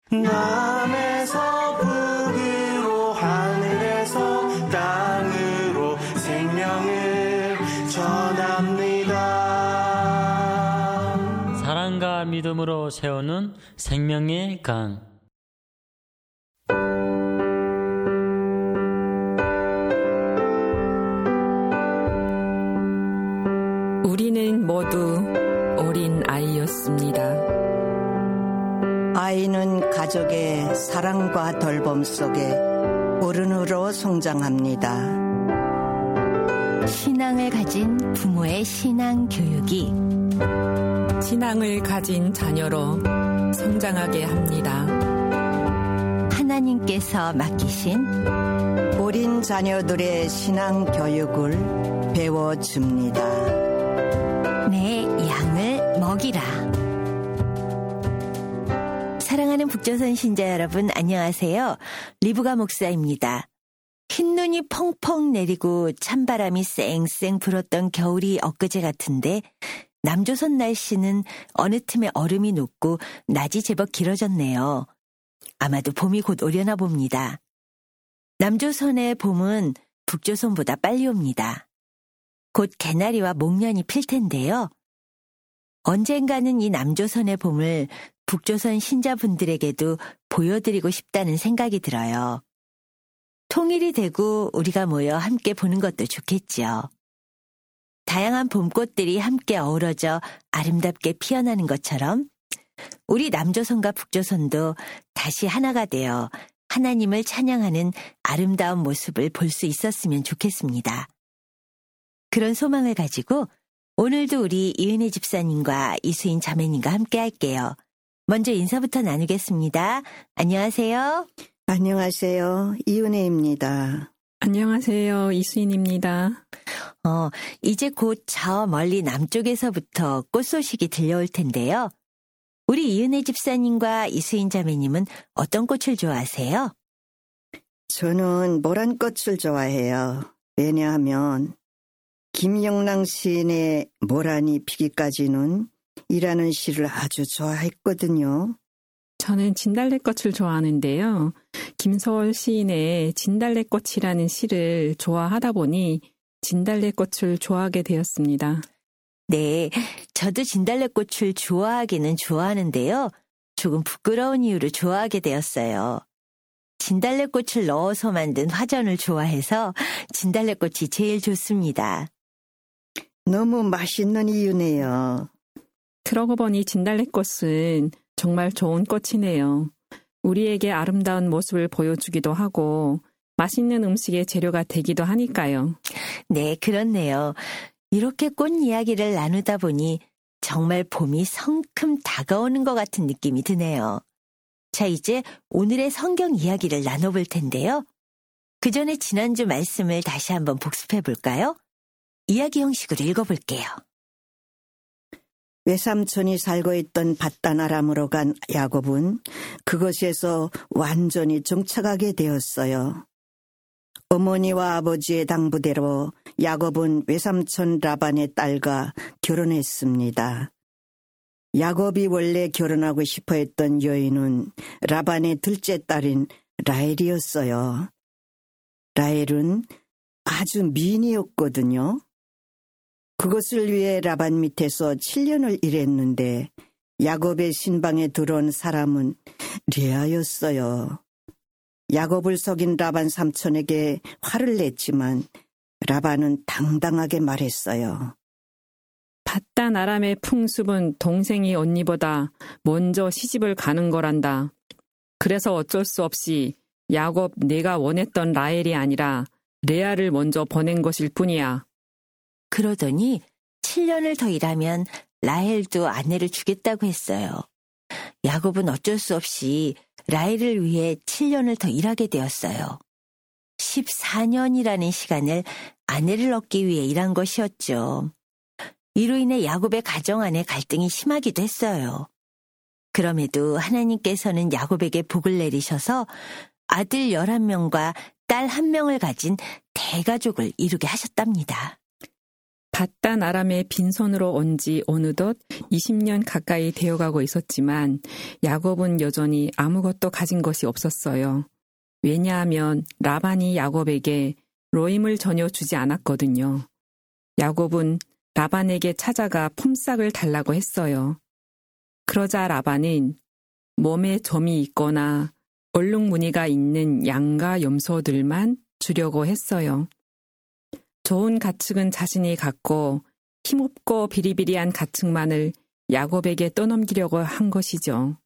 남에서 북으로 하늘에서 땅으로 생명을 전합니다. 사랑과 믿음으로 세우는 생명의 강. 우리는 모두 어린 아이였습니다. 아이는 가족의 사랑과 돌봄 속에 어른으로 성장합니다. 신앙을 가진 부모의 신앙 교육이 신앙을 가진 자녀로 성장하게 합니다. 하나님께서 맡기신 어린 자녀들의 신앙 교육을 배워줍니다. 내 양을 먹이라. 사랑하는 북조선 신자 여러분, 안녕하세요. 리브가 목사입니다. 흰눈이 펑펑 내리고 찬바람이 쌩쌩 불었던 겨울이 엊그제 같은데 남조선 날씨는 어느 틈에 얼음이 녹고 낮이 제법 길어졌네요. 아마도 봄이 곧 오려나 봅니다. 남조선의 봄은 북조선보다 빨리 옵니다. 곧 개나리와 목련이 필 텐데요. 언젠가는 이 남조선의 봄을 북조선 신자분들에게도 보여드리고 싶다는 생각이 들어요. 통일이 되고 우리가 모여 함께 보는 것도 좋겠죠. 다양한 봄꽃들이 함께 어우러져 아름답게 피어나는 것처럼 우리 남조선과 북조선도 다시 하나가 되어 하나님을 찬양하는 아름다운 모습을 볼 수 있었으면 좋겠습니다. 그런 소망을 가지고 오늘도 우리 이은혜 집사님과 이수인 자매님과 함께 할게요. 먼저 인사부터 나누겠습니다. 안녕하세요. 안녕하세요. 이은혜입니다. 안녕하세요. 이수인입니다. 이제 곧 저 멀리 남쪽에서부터 꽃 소식이 들려올 텐데요. 우리 이은혜 집사님과 이수인 자매님은 어떤 꽃을 좋아하세요? 저는 노란 꽃을 좋아해요. 왜냐하면 김영랑 시인의 모란이 피기까지는 이라는 시를 아주 좋아했거든요. 저는 진달래꽃을 좋아하는데요. 김서월 시인의 진달래꽃이라는 시를 좋아하다 보니 진달래꽃을 좋아하게 되었습니다. 네, 저도 진달래꽃을 좋아하기는 좋아하는데요. 조금 부끄러운 이유로 좋아하게 되었어요. 진달래꽃을 넣어서 만든 화전을 좋아해서 진달래꽃이 제일 좋습니다. 너무 맛있는 이유네요. 그러고 보니 진달래꽃은 정말 좋은 꽃이네요. 우리에게 아름다운 모습을 보여주기도 하고 맛있는 음식의 재료가 되기도 하니까요. 네, 그렇네요. 이렇게 꽃 이야기를 나누다 보니 정말 봄이 성큼 다가오는 것 같은 느낌이 드네요. 자, 이제 오늘의 성경 이야기를 나눠볼 텐데요. 그 전에 지난주 말씀을 다시 한번 복습해 볼까요? 이야기 형식으로 읽어볼게요. 외삼촌이 살고 있던 밧단 아람으로 간 야곱은 그곳에서 완전히 정착하게 되었어요. 어머니와 아버지의 당부대로 야곱은 외삼촌 라반의 딸과 결혼했습니다. 야곱이 원래 결혼하고 싶어 했던 여인은 라반의 둘째 딸인 라헬이었어요. 라헬은 아주 미인이었거든요. 그것을 위해 라반 밑에서 7년을 일했는데 야곱의 신방에 들어온 사람은 레아였어요. 야곱을 속인 라반 삼촌에게 화를 냈지만 라반은 당당하게 말했어요. 밧단 아람의 풍습은 동생이 언니보다 먼저 시집을 가는 거란다. 그래서 어쩔 수 없이 야곱 내가 원했던 라헬이 아니라 레아를 먼저 보낸 것일 뿐이야. 그러더니 7년을 더 일하면 라헬도 아내를 주겠다고 했어요. 야곱은 어쩔 수 없이 라헬을 위해 7년을 더 일하게 되었어요. 14년이라는 시간을 아내를 얻기 위해 일한 것이었죠. 이로 인해 야곱의 가정 안에 갈등이 심하기도 했어요. 그럼에도 하나님께서는 야곱에게 복을 내리셔서 아들 11명과 딸 1명을 가진 대가족을 이루게 하셨답니다. 밧단 아람의 빈손으로 온 지 어느덧 20년 가까이 되어가고 있었지만 야곱은 여전히 아무것도 가진 것이 없었어요. 왜냐하면 라반이 야곱에게 로임을 전혀 주지 않았거든요. 야곱은 라반에게 찾아가 품삯을 달라고 했어요. 그러자 라반은 몸에 점이 있거나 얼룩무늬가 있는 양과 염소들만 주려고 했어요. 좋은 가축은 자신이 갖고 힘없고 비리비리한 가축만을 야곱에게 떠넘기려고 한 것이죠.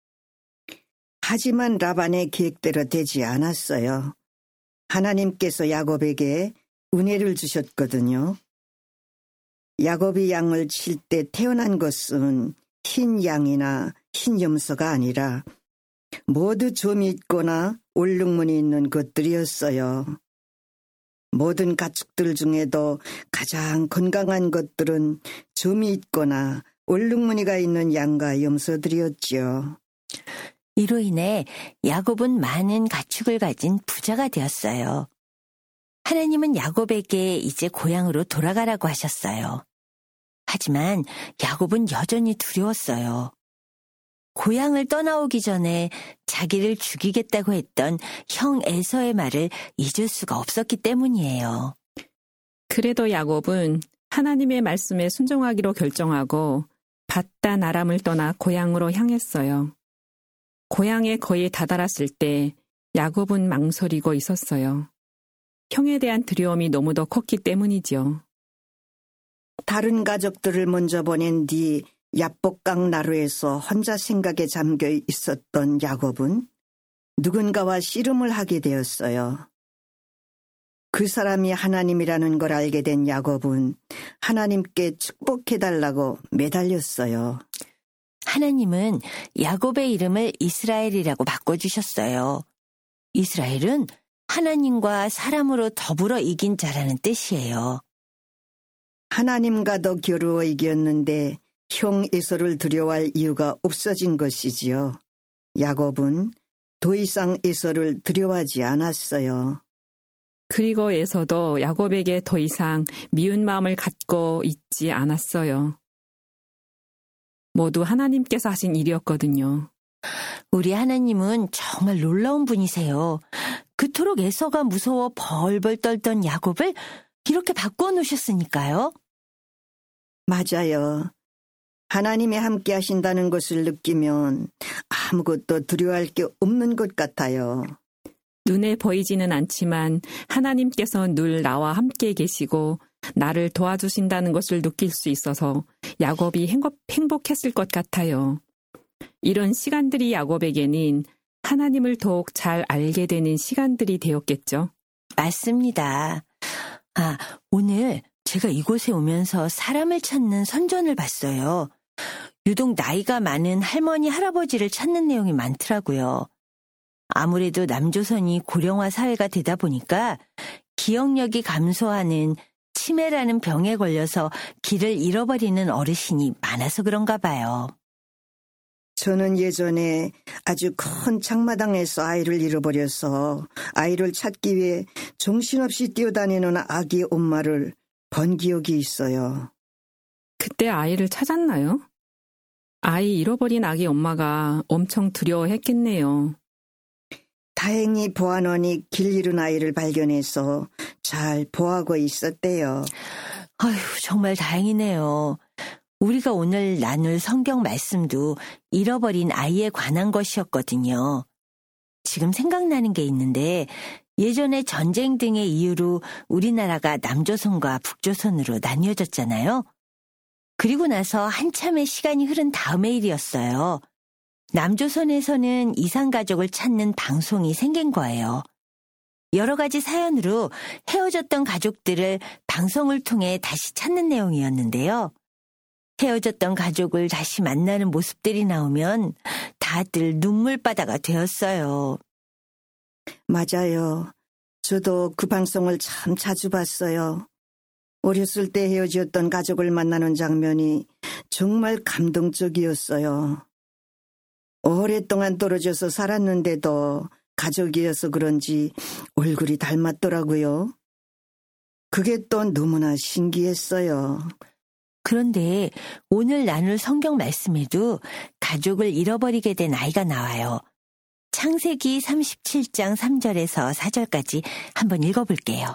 하지만 라반의 계획대로 되지 않았어요. 하나님께서 야곱에게 은혜를 주셨거든요. 야곱이 양을 칠 때 태어난 것은 흰 양이나 흰 염소가 아니라 모두 점이 있거나 얼룩무늬 있는 것들이었어요. 모든 가축들 중에도 가장 건강한 것들은 점이 있거나 얼룩무늬가 있는 양과 염소들이었지요. 이로 인해 야곱은 많은 가축을 가진 부자가 되었어요. 하나님은 야곱에게 이제 고향으로 돌아가라고 하셨어요. 하지만 야곱은 여전히 두려웠어요. 고향을 떠나오기 전에 자기를 죽이겠다고 했던 형 에서의 말을 잊을 수가 없었기 때문이에요. 그래도 야곱은 하나님의 말씀에 순종하기로 결정하고 밧단 아람을 떠나 고향으로 향했어요. 고향에 거의 다다랐을 때 야곱은 망설이고 있었어요. 형에 대한 두려움이 너무도 컸기 때문이죠. 다른 가족들을 먼저 보낸 뒤 야복강 나루에서 혼자 생각에 잠겨 있었던 야곱은 누군가와 씨름을 하게 되었어요. 그 사람이 하나님이라는 걸 알게 된 야곱은 하나님께 축복해달라고 매달렸어요. 하나님은 야곱의 이름을 이스라엘이라고 바꿔주셨어요. 이스라엘은 하나님과 사람으로 더불어 이긴 자라는 뜻이에요. 하나님과도 겨루어 이겼는데 형 에서를 두려워할 이유가 없어진 것이지요. 야곱은 더 이상 에서를 두려워하지 않았어요. 그리고 에서도 야곱에게 더 이상 미운 마음을 갖고 있지 않았어요. 모두 하나님께서 하신 일이었거든요. 우리 하나님은 정말 놀라운 분이세요. 그토록 에서가 무서워 벌벌 떨던 야곱을 이렇게 바꿔놓으셨으니까요. 맞아요. 하나님이 함께 하신다는 것을 느끼면 아무것도 두려워할 게 없는 것 같아요. 눈에 보이지는 않지만 하나님께서 늘 나와 함께 계시고 나를 도와주신다는 것을 느낄 수 있어서 야곱이 행복했을 것 같아요. 이런 시간들이 야곱에게는 하나님을 더욱 잘 알게 되는 시간들이 되었겠죠. 맞습니다. 오늘 제가 이곳에 오면서 사람을 찾는 선전을 봤어요. 유독 나이가 많은 할머니, 할아버지를 찾는 내용이 많더라고요. 아무래도 남조선이 고령화 사회가 되다 보니까 기억력이 감소하는 치매라는 병에 걸려서 길을 잃어버리는 어르신이 많아서 그런가 봐요. 저는 예전에 아주 큰 장마당에서 아이를 잃어버려서 아이를 찾기 위해 정신없이 뛰어다니는 아기 엄마를 본 기억이 있어요. 그때 아이를 찾았나요? 아이 잃어버린 아기 엄마가 엄청 두려워했겠네요. 다행히 보안원이 길 잃은 아이를 발견해서 잘 보호하고 있었대요. 아휴, 정말 다행이네요. 우리가 오늘 나눌 성경 말씀도 잃어버린 아이에 관한 것이었거든요. 지금 생각나는 게 있는데 예전에 전쟁 등의 이유로 우리나라가 남조선과 북조선으로 나뉘어졌잖아요. 그리고 나서 한참의 시간이 흐른 다음의 일이었어요. 남조선에서는 이산가족을 찾는 방송이 생긴 거예요. 여러 가지 사연으로 헤어졌던 가족들을 방송을 통해 다시 찾는 내용이었는데요. 헤어졌던 가족을 다시 만나는 모습들이 나오면 다들 눈물바다가 되었어요. 맞아요. 저도 그 방송을 참 자주 봤어요. 어렸을 때 헤어졌던 가족을 만나는 장면이 정말 감동적이었어요. 오랫동안 떨어져서 살았는데도 가족이어서 그런지 얼굴이 닮았더라고요. 그게 또 너무나 신기했어요. 그런데 오늘 나눌 성경 말씀에도 가족을 잃어버리게 된 아이가 나와요. 창세기 37장 3절에서 4절까지 한번 읽어볼게요.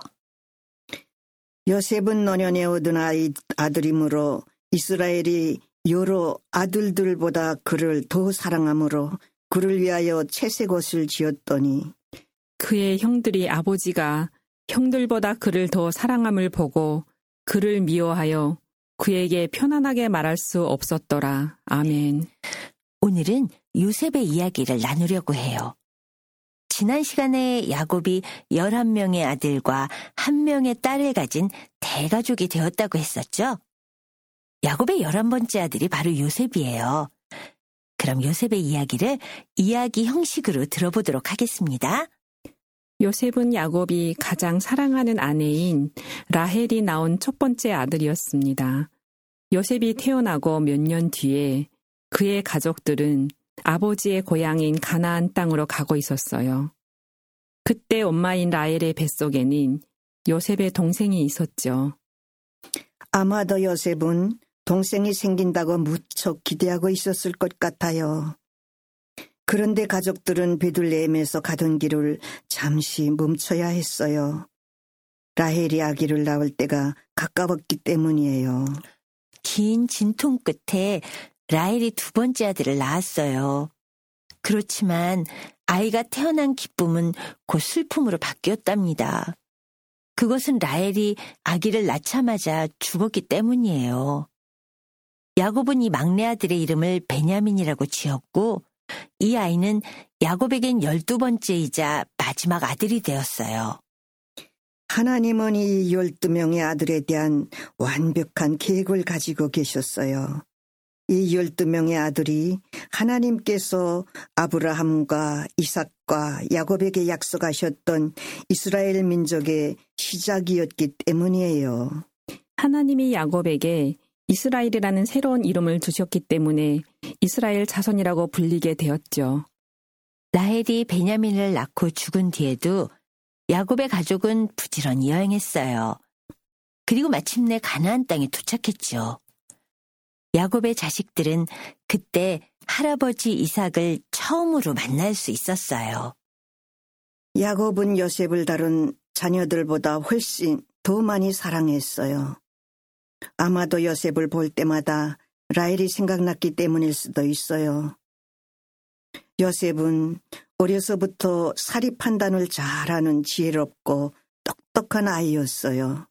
요셉은 노년에 얻은 아들이므로 이스라엘이 여러 아들들보다 그를 더 사랑하므로 그를 위하여 채색 옷을 지었더니 그의 형들이 아버지가 형들보다 그를 더 사랑함을 보고 그를 미워하여 그에게 편안하게 말할 수 없었더라. 아멘. 오늘은 요셉의 이야기를 나누려고 해요. 지난 시간에 야곱이 11명의 아들과 1명의 딸을 가진 대가족이 되었다고 했었죠? 야곱의 11번째 아들이 바로 요셉이에요. 그럼 요셉의 이야기를 이야기 형식으로 들어보도록 하겠습니다. 요셉은 야곱이 가장 사랑하는 아내인 라헬이 낳은 첫 번째 아들이었습니다. 요셉이 태어나고 몇 년 뒤에 그의 가족들은 아버지의 고향인 가나안 땅으로 가고 있었어요. 그때 엄마인 라헬의 뱃속에는 요셉의 동생이 있었죠. 아마도 요셉은 동생이 생긴다고 무척 기대하고 있었을 것 같아요. 그런데 가족들은 베들레헴에서 가던 길을 잠시 멈춰야 했어요. 라헬이 아기를 낳을 때가 가까웠기 때문이에요. 긴 진통 끝에 라헬이 두 번째 아들을 낳았어요. 그렇지만 아이가 태어난 기쁨은 곧 슬픔으로 바뀌었답니다. 그것은 라헬이 아기를 낳자마자 죽었기 때문이에요. 야곱은 이 막내 아들의 이름을 베냐민이라고 지었고 이 아이는 야곱에겐 12번째이자 마지막 아들이 되었어요. 하나님은 이 12명의 아들에 대한 완벽한 계획을 가지고 계셨어요. 이 12명의 아들이 하나님께서 아브라함과 이삭과 야곱에게 약속하셨던 이스라엘 민족의 시작이었기 때문이에요. 하나님이 야곱에게 이스라엘이라는 새로운 이름을 주셨기 때문에 이스라엘 자손이라고 불리게 되었죠. 라헬이 베냐민을 낳고 죽은 뒤에도 야곱의 가족은 부지런히 여행했어요. 그리고 마침내 가나안 땅에 도착했죠. 야곱의 자식들은 그때 할아버지 이삭을 처음으로 만날 수 있었어요. 야곱은 요셉을 다룬 자녀들보다 훨씬 더 많이 사랑했어요. 아마도 요셉을 볼 때마다 라헬이 생각났기 때문일 수도 있어요. 요셉은 어려서부터 사리 판단을 잘하는 지혜롭고 똑똑한 아이였어요.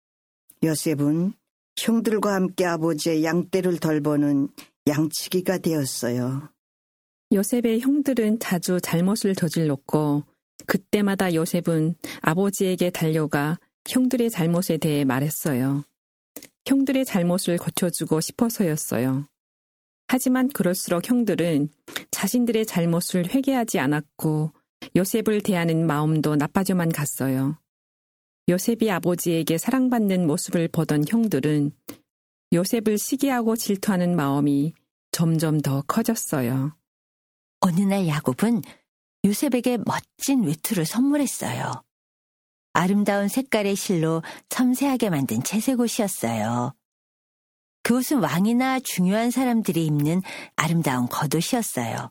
요셉은 형들과 함께 아버지의 양떼를 돌보는 양치기가 되었어요. 요셉의 형들은 자주 잘못을 저질렀고 그때마다 요셉은 아버지에게 달려가 형들의 잘못에 대해 말했어요. 형들의 잘못을 고쳐주고 싶어서였어요. 하지만 그럴수록 형들은 자신들의 잘못을 회개하지 않았고 요셉을 대하는 마음도 나빠져만 갔어요. 요셉이 아버지에게 사랑받는 모습을 보던 형들은 요셉을 시기하고 질투하는 마음이 점점 더 커졌어요. 어느 날 야곱은 요셉에게 멋진 외투를 선물했어요. 아름다운 색깔의 실로 섬세하게 만든 채색 옷이었어요. 그것은 왕이나 중요한 사람들이 입는 아름다운 겉옷이었어요.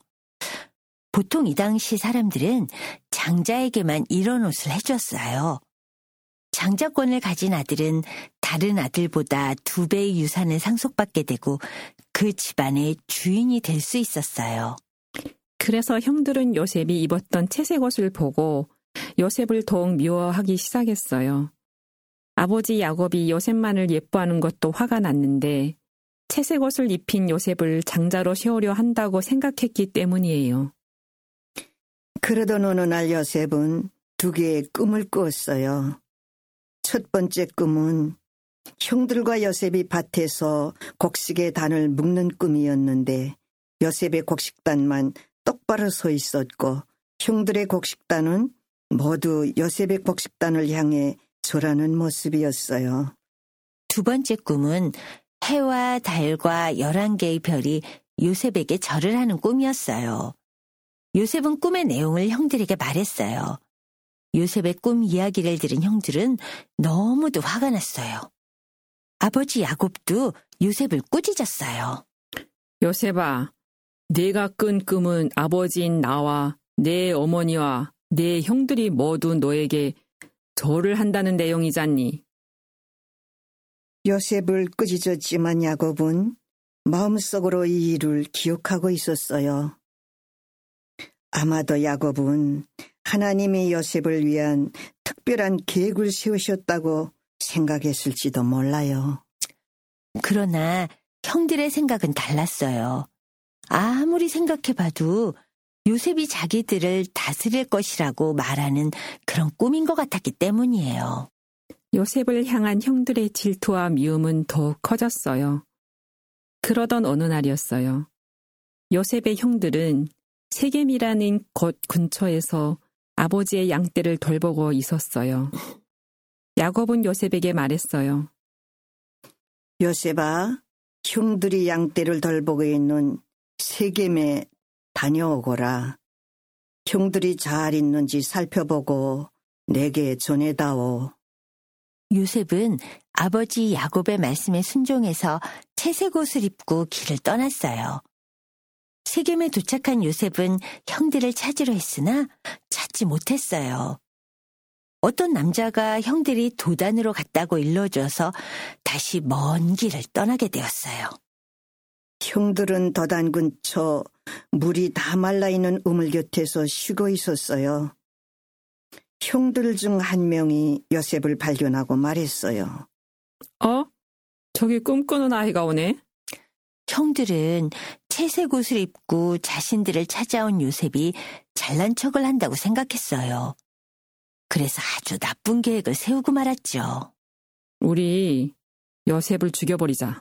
보통 이 당시 사람들은 장자에게만 이런 옷을 해줬어요. 장자권을 가진 아들은 다른 아들보다 2배의 유산을 상속받게 되고 그 집안의 주인이 될 수 있었어요. 그래서 형들은 요셉이 입었던 채색 옷을 보고 요셉을 더욱 미워하기 시작했어요. 아버지 야곱이 요셉만을 예뻐하는 것도 화가 났는데 채색 옷을 입힌 요셉을 장자로 세우려 한다고 생각했기 때문이에요. 그러던 어느 날 요셉은 2개의 꿈을 꾸었어요. 첫 번째 꿈은 형들과 요셉이 밭에서 곡식의 단을 묶는 꿈이었는데 요셉의 곡식단만 똑바로 서 있었고 형들의 곡식단은 모두 요셉의 곡식단을 향해 절하는 모습이었어요. 두 번째 꿈은 해와 달과 11개의 별이 요셉에게 절을 하는 꿈이었어요. 요셉은 꿈의 내용을 형들에게 말했어요. 요셉의 꿈 이야기를 들은 형들은 너무도 화가 났어요. 아버지 야곱도 요셉을 꾸짖었어요. 요셉아, 내가 꾼 꿈은 아버지인 나와 내 어머니와 내 형들이 모두 너에게 절을 한다는 내용이잖니. 요셉을 꾸짖었지만 야곱은 마음속으로 이 일을 기억하고 있었어요. 아마도 야곱은 하나님이 요셉을 위한 특별한 계획을 세우셨다고 생각했을지도 몰라요. 그러나 형들의 생각은 달랐어요. 아무리 생각해봐도 요셉이 자기들을 다스릴 것이라고 말하는 그런 꿈인 것 같았기 때문이에요. 요셉을 향한 형들의 질투와 미움은 더욱 커졌어요. 그러던 어느 날이었어요. 요셉의 형들은 세겜이라는 곳 근처에서 아버지의 양떼를 돌보고 있었어요. 야곱은 요셉에게 말했어요. 요셉아, 형들이 양떼를 돌보고 있는 세겜에 다녀오거라. 형들이 잘 있는지 살펴보고 내게 전해다오. 요셉은 아버지 야곱의 말씀에 순종해서 채색 옷을 입고 길을 떠났어요. 세겜에 도착한 요셉은 형들을 찾으려 했으나 찾지 못했어요. 어떤 남자가 형들이 도단으로 갔다고 일러줘서 다시 먼 길을 떠나게 되었어요. 형들은 도단 근처 물이 다 말라있는 우물 곁에서 쉬고 있었어요. 형들 중 한 명이 요셉을 발견하고 말했어요. 저기 꿈꾸는 아이가 오네. 형들은 채색 옷을 입고 자신들을 찾아온 요셉이 잘난 척을 한다고 생각했어요. 그래서 아주 나쁜 계획을 세우고 말았죠. 우리 요셉을 죽여버리자.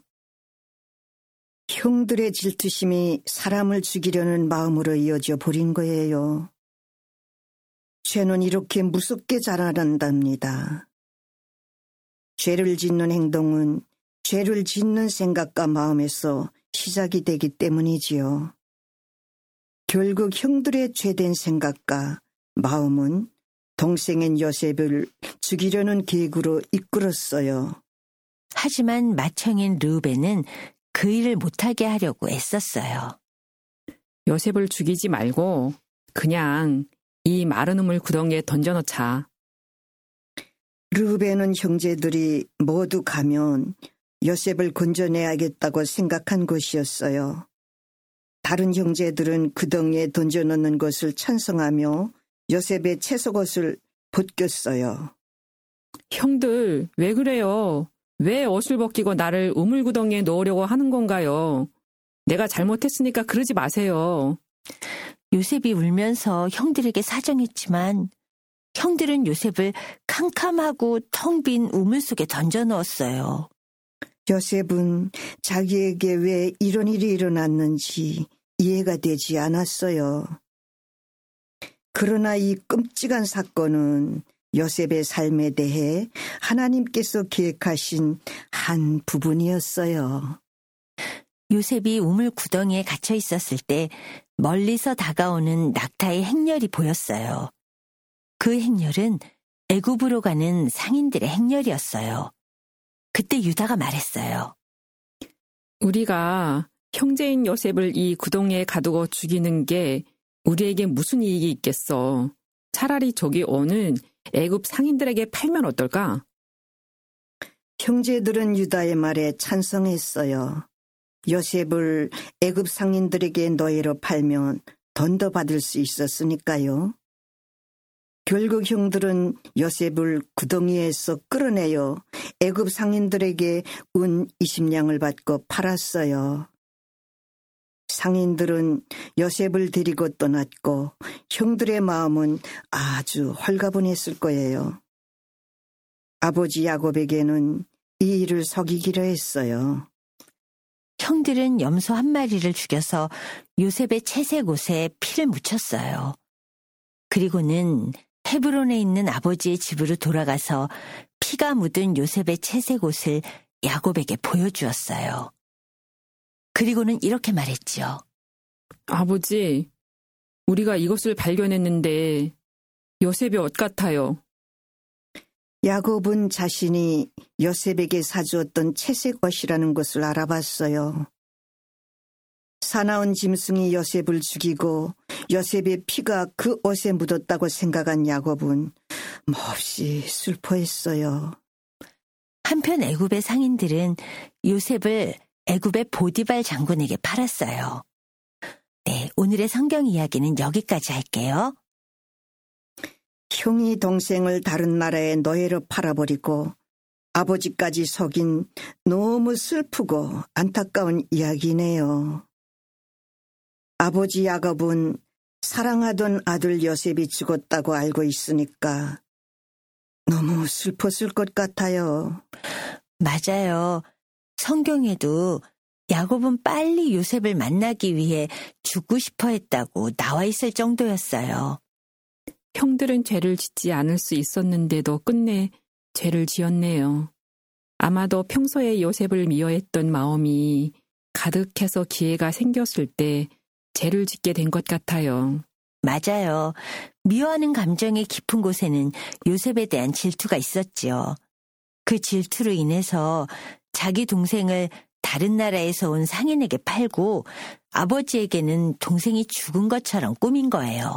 형들의 질투심이 사람을 죽이려는 마음으로 이어져 버린 거예요. 죄는 이렇게 무섭게 자라난답니다. 죄를 짓는 행동은 죄를 짓는 생각과 마음에서 시작이 되기 때문이지요. 결국 형들의 죄된 생각과 마음은 동생인 요셉을 죽이려는 계획으로 이끌었어요. 하지만 맏형인 르우벤은 그 일을 못하게 하려고 애썼어요. 요셉을 죽이지 말고 그냥 이 마른 우물 구덩이에 던져놓자. 르우벤은 형제들이 모두 가면 요셉을 건져내야겠다고 생각한 것이었어요. 다른 형제들은 구덩이에 던져놓는 것을 찬성하며 요셉의 채속옷을 벗겼어요. 형들, 왜 그래요? 왜 옷을 벗기고 나를 우물구덩이에 넣으려고 하는 건가요? 내가 잘못했으니까 그러지 마세요. 요셉이 울면서 형들에게 사정했지만 형들은 요셉을 캄캄하고 텅 빈 우물 속에 던져 넣었어요. 요셉은 자기에게 왜 이런 일이 일어났는지 이해가 되지 않았어요. 그러나 이 끔찍한 사건은 요셉의 삶에 대해 하나님께서 계획하신 한 부분이었어요. 요셉이 우물 구덩이에 갇혀 있었을 때 멀리서 다가오는 낙타의 행렬이 보였어요. 그 행렬은 애굽으로 가는 상인들의 행렬이었어요. 그때 유다가 말했어요. 우리가 형제인 요셉을 이 구덩이에 가두고 죽이는 게 우리에게 무슨 이익이 있겠어. 차라리 저기 오는 애굽 상인들에게 팔면 어떨까? 형제들은 유다의 말에 찬성했어요. 요셉을 애굽 상인들에게 노예로 팔면 돈도 받을 수 있었으니까요. 결국 형들은 요셉을 구덩이에서 끌어내어 애굽 상인들에게 은 20냥을 받고 팔았어요. 상인들은 요셉을 데리고 떠났고 형들의 마음은 아주 홀가분했을 거예요. 아버지 야곱에게는 이 일을 속이기로 했어요. 형들은 염소 한 마리를 죽여서 요셉의 채색 옷에 피를 묻혔어요. 그리고는 헤브론에 있는 아버지의 집으로 돌아가서 피가 묻은 요셉의 채색 옷을 야곱에게 보여주었어요. 그리고는 이렇게 말했지요. 아버지, 우리가 이것을 발견했는데 요셉이 옷 같아요. 야곱은 자신이 요셉에게 사주었던 채색 옷이라는 것을 알아봤어요. 사나운 짐승이 요셉을 죽이고 요셉의 피가 그 옷에 묻었다고 생각한 야곱은 몹시 슬퍼했어요. 한편 애굽의 상인들은 요셉을 애굽의 보디발 장군에게 팔았어요. 네, 오늘의 성경 이야기는 여기까지 할게요. 형이 동생을 다른 나라의 노예로 팔아버리고 아버지까지 속인 너무 슬프고 안타까운 이야기네요. 아버지 야곱은 사랑하던 아들 요셉이 죽었다고 알고 있으니까 너무 슬펐을 것 같아요. 맞아요. 성경에도 야곱은 빨리 요셉을 만나기 위해 죽고 싶어 했다고 나와 있을 정도였어요. 형들은 죄를 짓지 않을 수 있었는데도 끝내 죄를 지었네요. 아마도 평소에 요셉을 미워했던 마음이 가득해서 기회가 생겼을 때 죄를 짓게 된 것 같아요. 맞아요. 미워하는 감정의 깊은 곳에는 요셉에 대한 질투가 있었지요. 그 질투로 인해서 자기 동생을 다른 나라에서 온 상인에게 팔고 아버지에게는 동생이 죽은 것처럼 꾸민 거예요.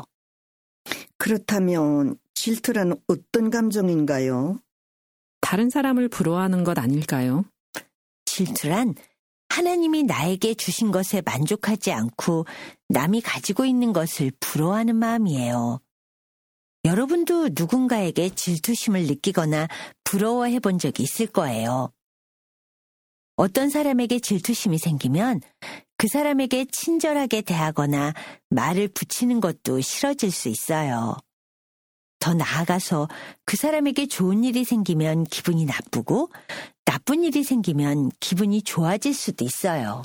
그렇다면 질투란 어떤 감정인가요? 다른 사람을 부러워하는 것 아닐까요? 질투란 하나님이 나에게 주신 것에 만족하지 않고 남이 가지고 있는 것을 부러워하는 마음이에요. 여러분도 누군가에게 질투심을 느끼거나 부러워해 본 적이 있을 거예요. 어떤 사람에게 질투심이 생기면 그 사람에게 친절하게 대하거나 말을 붙이는 것도 싫어질 수 있어요. 더 나아가서 그 사람에게 좋은 일이 생기면 기분이 나쁘고 나쁜 일이 생기면 기분이 좋아질 수도 있어요.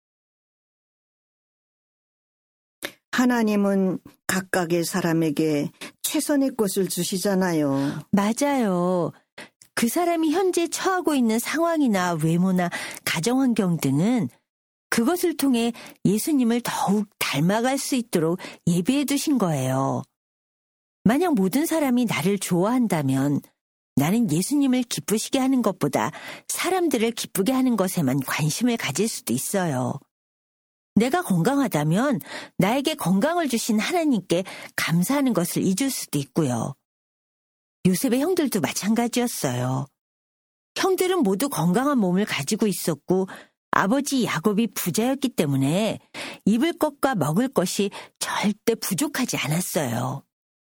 하나님은 각각의 사람에게 최선의 것을 주시잖아요. 맞아요. 그 사람이 현재 처하고 있는 상황이나 외모나 가정환경 등은 그것을 통해 예수님을 더욱 닮아갈 수 있도록 예비해 두신 거예요. 만약 모든 사람이 나를 좋아한다면 나는 예수님을 기쁘시게 하는 것보다 사람들을 기쁘게 하는 것에만 관심을 가질 수도 있어요. 내가 건강하다면 나에게 건강을 주신 하나님께 감사하는 것을 잊을 수도 있고요. 요셉의 형들도 마찬가지였어요. 형들은 모두 건강한 몸을 가지고 있었고 아버지 야곱이 부자였기 때문에 입을 것과 먹을 것이 절대 부족하지 않았어요.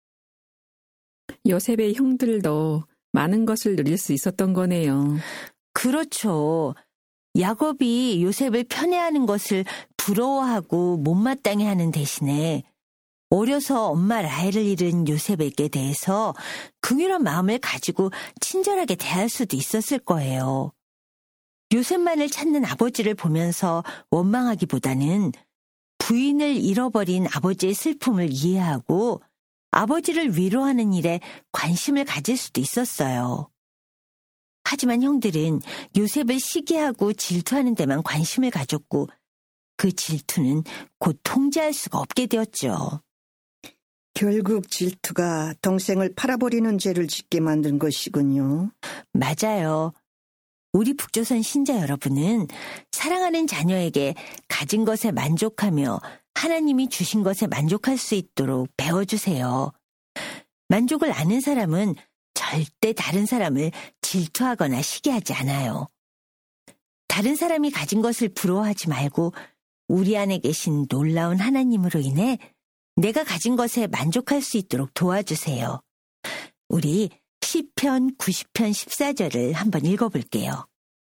요셉의 형들도 많은 것을 누릴 수 있었던 거네요. 그렇죠. 야곱이 요셉을 편애하는 것을 부러워하고 못마땅해 하는 대신에 어려서 엄마 라헬을 잃은 요셉에게 대해서 긍휼한 마음을 가지고 친절하게 대할 수도 있었을 거예요. 요셉만을 찾는 아버지를 보면서 원망하기보다는 부인을 잃어버린 아버지의 슬픔을 이해하고 아버지를 위로하는 일에 관심을 가질 수도 있었어요. 하지만 형들은 요셉을 시기하고 질투하는 데만 관심을 가졌고 그 질투는 곧 통제할 수가 없게 되었죠. 결국 질투가 동생을 팔아버리는 죄를 짓게 만든 것이군요. 맞아요. 우리 북조선 신자 여러분은 사랑하는 자녀에게 가진 것에 만족하며 하나님이 주신 것에 만족할 수 있도록 배워주세요. 만족을 아는 사람은 절대 다른 사람을 질투하거나 시기하지 않아요. 다른 사람이 가진 것을 부러워하지 말고 우리 안에 계신 놀라운 하나님으로 인해 내가 가진 것에 만족할 수 있도록 도와주세요. 우리 시편 90편 14절을 한번 읽어볼게요.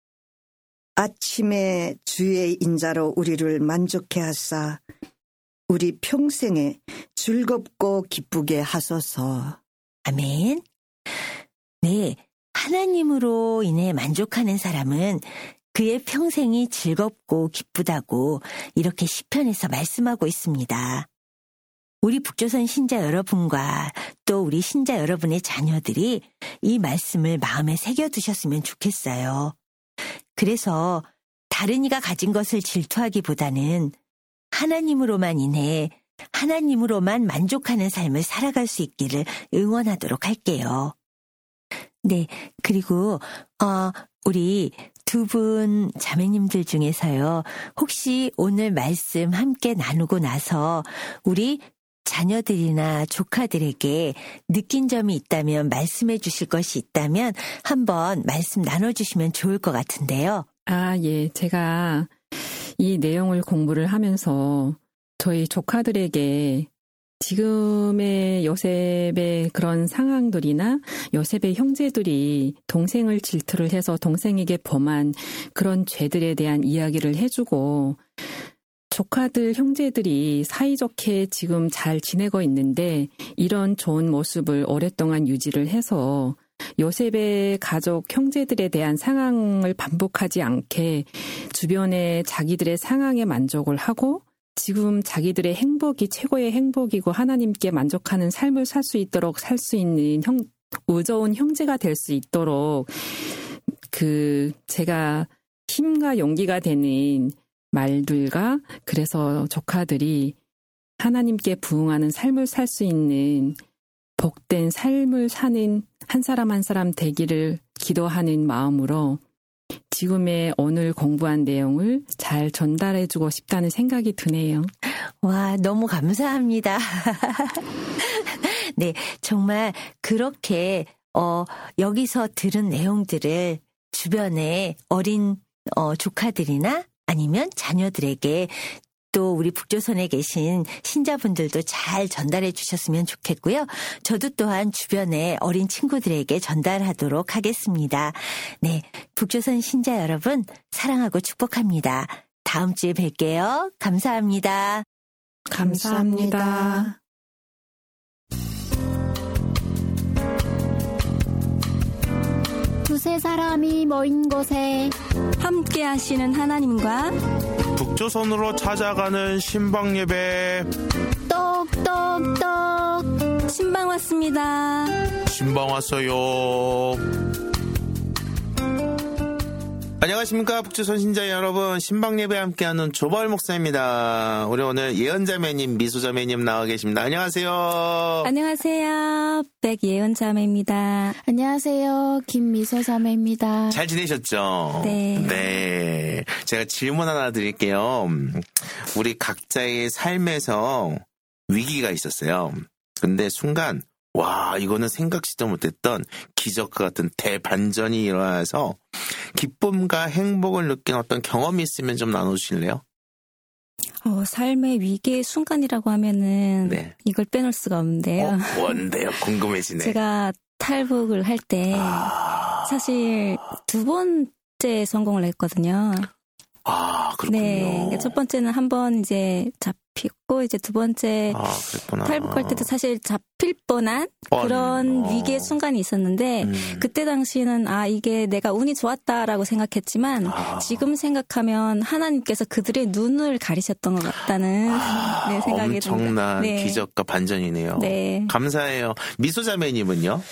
아침에 주의 인자로 우리를 만족해 하사 우리 평생에 즐겁고 기쁘게 하소서. 아멘. 네, 하나님으로 인해 만족하는 사람은 그의 평생이 즐겁고 기쁘다고 이렇게 시편에서 말씀하고 있습니다. 우리 북조선 신자 여러분과 또 우리 신자 여러분의 자녀들이 이 말씀을 마음에 새겨두셨으면 좋겠어요. 그래서 다른 이가 가진 것을 질투하기보다는 하나님으로만 인해 하나님으로만 만족하는 삶을 살아갈 수 있기를 응원하도록 할게요. 네, 그리고 우리 두 분 자매님들 중에서요. 혹시 오늘 말씀 함께 나누고 나서 우리 자녀들이나 조카들에게 느낀 점이 있다면 말씀해 주실 것이 있다면 한번 말씀 나눠주시면 좋을 것 같은데요. 예. 제가 이 내용을 공부를 하면서 저희 조카들에게 지금의 요셉의 그런 상황들이나 요셉의 형제들이 동생을 질투를 해서 동생에게 범한 그런 죄들에 대한 이야기를 해주고 조카들, 형제들이 사이좋게 지금 잘 지내고 있는데 이런 좋은 모습을 오랫동안 유지를 해서 요셉의 가족, 형제들에 대한 상황을 반복하지 않게 주변의 자기들의 상황에 만족을 하고 지금 자기들의 행복이 최고의 행복이고 하나님께 만족하는 삶을 살 수 있도록 살 수 있는 의로운 형제가 될 수 있도록 제가 힘과 용기가 되는 말들과 그래서 조카들이 하나님께 부응하는 삶을 살 수 있는 복된 삶을 사는 한 사람 한 사람 되기를 기도하는 마음으로 지금의 오늘 공부한 내용을 잘 전달해주고 싶다는 생각이 드네요. 와, 너무 감사합니다. 네, 정말 그렇게 여기서 들은 내용들을 주변에 어린 조카들이나 아니면 자녀들에게 또 우리 북조선에 계신 신자분들도 잘 전달해 주셨으면 좋겠고요. 저도 또한 주변에 어린 친구들에게 전달하도록 하겠습니다. 네, 북조선 신자 여러분 사랑하고 축복합니다. 다음 주에 뵐게요. 감사합니다. 감사합니다. 두세 사람이 모인 곳에 함께 하시는 하나님과 북조선으로 찾아가는 신방 예배. 똑똑똑 신방 왔습니다. 신방 왔어요. 안녕하십니까 북조선 신자 여러분, 신방 예배 함께하는 조바울 목사입니다. 우리 오늘 예언자매님, 미소자매님 나와 계십니다. 안녕하세요. 안녕하세요. 백예언자매입니다. 안녕하세요. 김미소자매입니다. 잘 지내셨죠? 네. 제가 질문 하나 드릴게요. 우리 각자의 삶에서 위기가 있었어요. 근데 순간 와, 이거는 생각지도 못했던 기적과 같은 대반전이 일어나서 기쁨과 행복을 느낀 어떤 경험이 있으면 좀 나눠주실래요? 삶의 위기의 순간이라고 하면은 이걸 빼놓을 수가 없는데요. 뭔데요? 궁금해지네. 제가 탈북을 할 때 사실 두 번째 성공을 했거든요. 그렇군요. 네, 첫 번째는 한 번 이제 잡히고 이제 두 번째 탈북할 때도 사실 잡힐 뻔한 그런 위기의 순간이 있었는데 그때 당시에는 이게 내가 운이 좋았다라고 생각했지만 지금 생각하면 하나님께서 그들의 눈을 가리셨던 것 같다는 생각이 듭니다. 엄청난 기적과 반전이네요. 네. 감사해요. 미소자매님은요?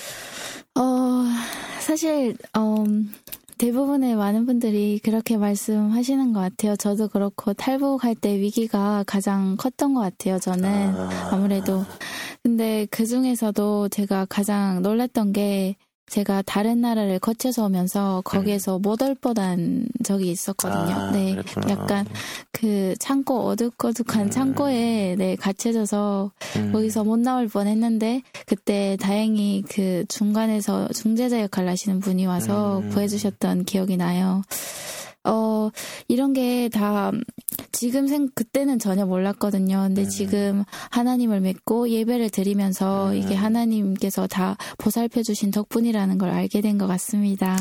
사실 대부분의 많은 분들이 그렇게 말씀하시는 것 같아요. 저도 그렇고 탈북할 때 위기가 가장 컸던 것 같아요. 저는 아무래도. 근데 그 중에서도 제가 가장 놀랐던 게 제가 다른 나라를 거쳐서 오면서 거기에서 못 올 뻔한 적이 있었거든요. 네, 그랬구나. 약간 그 창고 어둑어둑한 창고에 갇혀져서 거기서 못 나올 뻔했는데 그때 다행히 그 중간에서 중재자 역할을 하시는 분이 와서 구해주셨던 기억이 나요. 이런 게 다 그때는 전혀 몰랐거든요. 근데 지금 하나님을 믿고 예배를 드리면서 이게 하나님께서 다 보살펴 주신 덕분이라는 걸 알게 된 것 같습니다.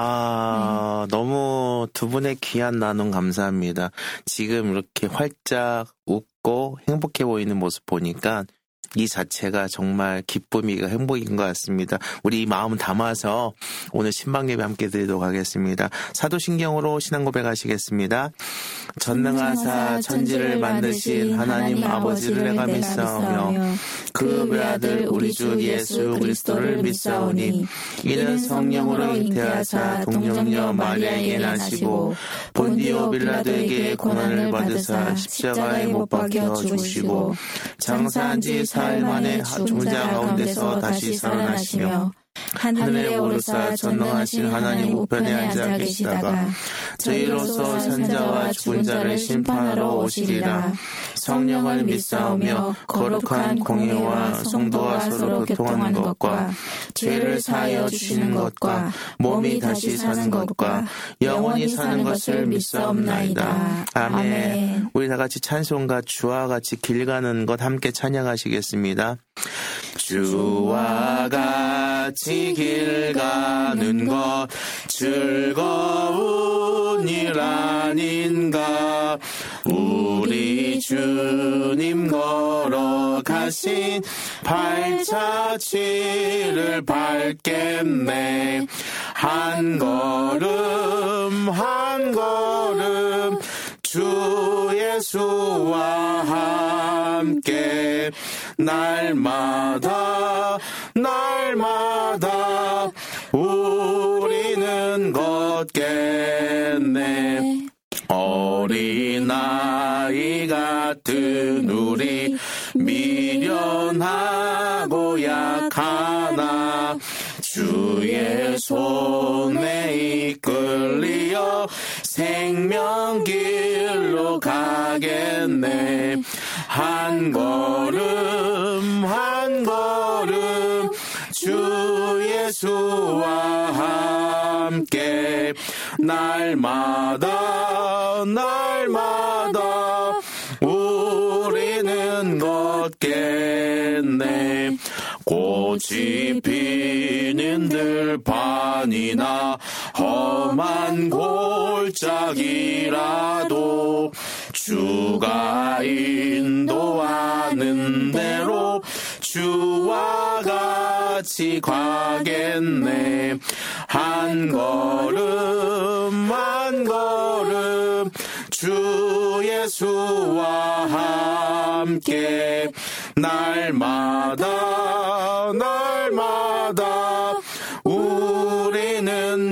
너무 두 분의 귀한 나눔 감사합니다. 지금 이렇게 활짝 웃고 행복해 보이는 모습 보니까 이 자체가 정말 기쁨이고 행복인 것 같습니다. 우리 이 마음 담아서 오늘 신방 예배 함께 드리도록 하겠습니다. 사도신경으로 신앙 고백하시겠습니다. 전능하사 천지를 만드신 하나님 아버지를 내가 믿사오며 그 외아들 우리 주 예수 그리스도를 믿사오니 이는 성령으로 잉태하사 동정녀 마리아에게 나시고 본디오 빌라도에게 고난을 받으사 십자가에 못 박혀 죽으시고 장사한 지 4일 만에 죽은 자 가운데서 다시 살아나시며 하늘에 오르사 전능하신 하나님 우편에 앉아 계시다가 저희로서 산자와 죽은 자를 심판하러 오시리라. 성령을 믿사오며 거룩한 공예와 성도와 서로 교통하는 것과 죄를 사하여 주시는 것과 몸이 다시 사는 것과 영원히 사는 것을 믿사옵나이다. 아멘. 우리 다 같이 찬송가 주와 같이 길 가는 것 함께 찬양하시겠습니다. 주와 같이 길 가는 것 즐거운 일 아닌가. 우리 주님 걸어가신 발자취를 밟겠네. 한 걸음 한 걸음 주 예수와 함께 날마다 날마다 우리는 걷겠네. 어린아이 같은 우리 미련하고 약하나 주의 손에 이끌리어 생명길로 가겠네. 한 걸음 한 걸음 주 예수와 함께 날마다 날마다 우리는 걷겠네. 꽃이 피는 들판이나 험한 골짜기라도 주가 인도하는 대로 주와 같이 가겠네. 한 걸음 한 걸음 주 예수와 함께 날마다 날마다 우리는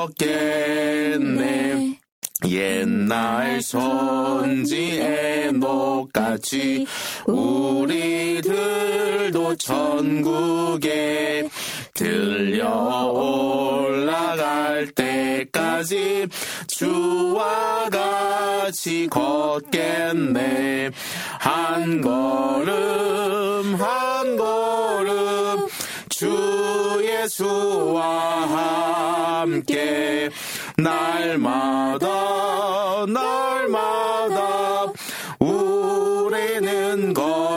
걷겠네. 옛날 선지 에녹같이 우리들도 천국에 들려 올라갈 때까지 주와 같이 걷겠네. 한 걸음 한 걸음 주 예수와 함께 날마다 날마다 우리는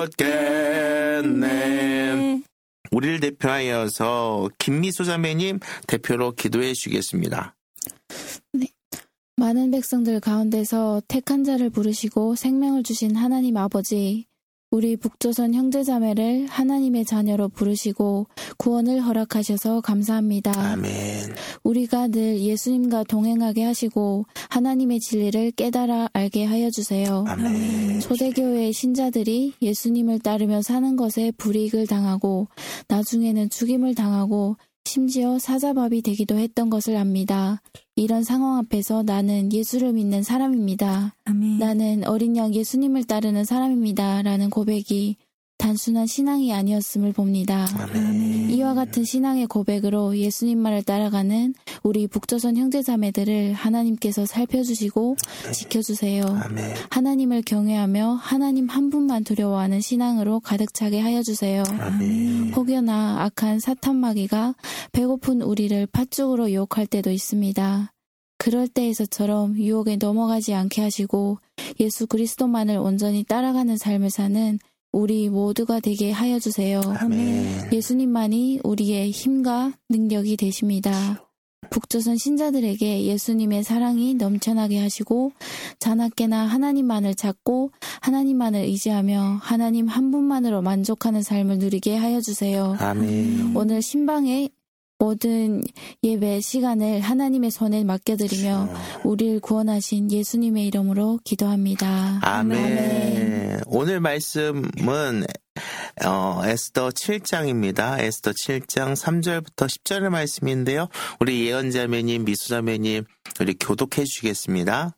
걷겠네. 우리를 대표하여서 김미소 자매님 대표로 기도해 주시겠습니다. 네. 많은 백성들 가운데서 택한 자를 부르시고 생명을 주신 하나님 아버지, 우리 북조선 형제자매를 하나님의 자녀로 부르시고 구원을 허락하셔서 감사합니다. 아멘. 우리가 늘 예수님과 동행하게 하시고 하나님의 진리를 깨달아 알게 하여 주세요. 아멘. 초대교회의 신자들이 예수님을 따르며 사는 것에 불이익을 당하고 나중에는 죽임을 당하고 심지어 사자밥이 되기도 했던 것을 압니다. 이런 상황 앞에서 나는 예수를 믿는 사람입니다. 아멘. 나는 어린 양 예수님을 따르는 사람입니다. 라는 고백이 단순한 신앙이 아니었음을 봅니다. 아멘. 이와 같은 신앙의 고백으로 예수님만을 따라가는 우리 북조선 형제자매들을 하나님께서 살펴주시고 지켜주세요. 아멘. 하나님을 경외하며 하나님 한 분만 두려워하는 신앙으로 가득 차게 하여 주세요. 아멘. 혹여나 악한 사탄 마귀가 배고픈 우리를 팥죽으로 유혹할 때도 있습니다. 그럴 때에서처럼 유혹에 넘어가지 않게 하시고 예수 그리스도만을 온전히 따라가는 삶을 사는 우리 모두가 되게 하여 주세요. 아멘. 예수님만이 우리의 힘과 능력이 되십니다. 북조선 신자들에게 예수님의 사랑이 넘쳐나게 하시고 자나깨나 하나님만을 찾고 하나님만을 의지하며 하나님 한 분만으로 만족하는 삶을 누리게 하여 주세요. 아멘. 오늘 신방의 모든 예배 시간을 하나님의 손에 맡겨드리며 우리를 구원하신 예수님의 이름으로 기도합니다. 아멘. 오늘 말씀은 에스더 7장입니다. 에스더 7장 3절부터 10절의 말씀인데요. 우리 예언자매님, 미수자매님, 우리 교독해 주시겠습니다.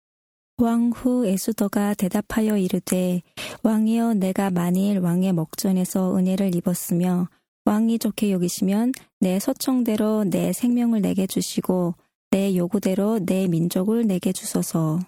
왕 후 에스더가 대답하여 이르되 왕이여 내가 만일 왕의 먹전에서 은혜를 입었으며 왕이 좋게 여기시면 내 소청대로 내 생명을 내게 주시고 내 요구대로 내 민족을 내게 주소서.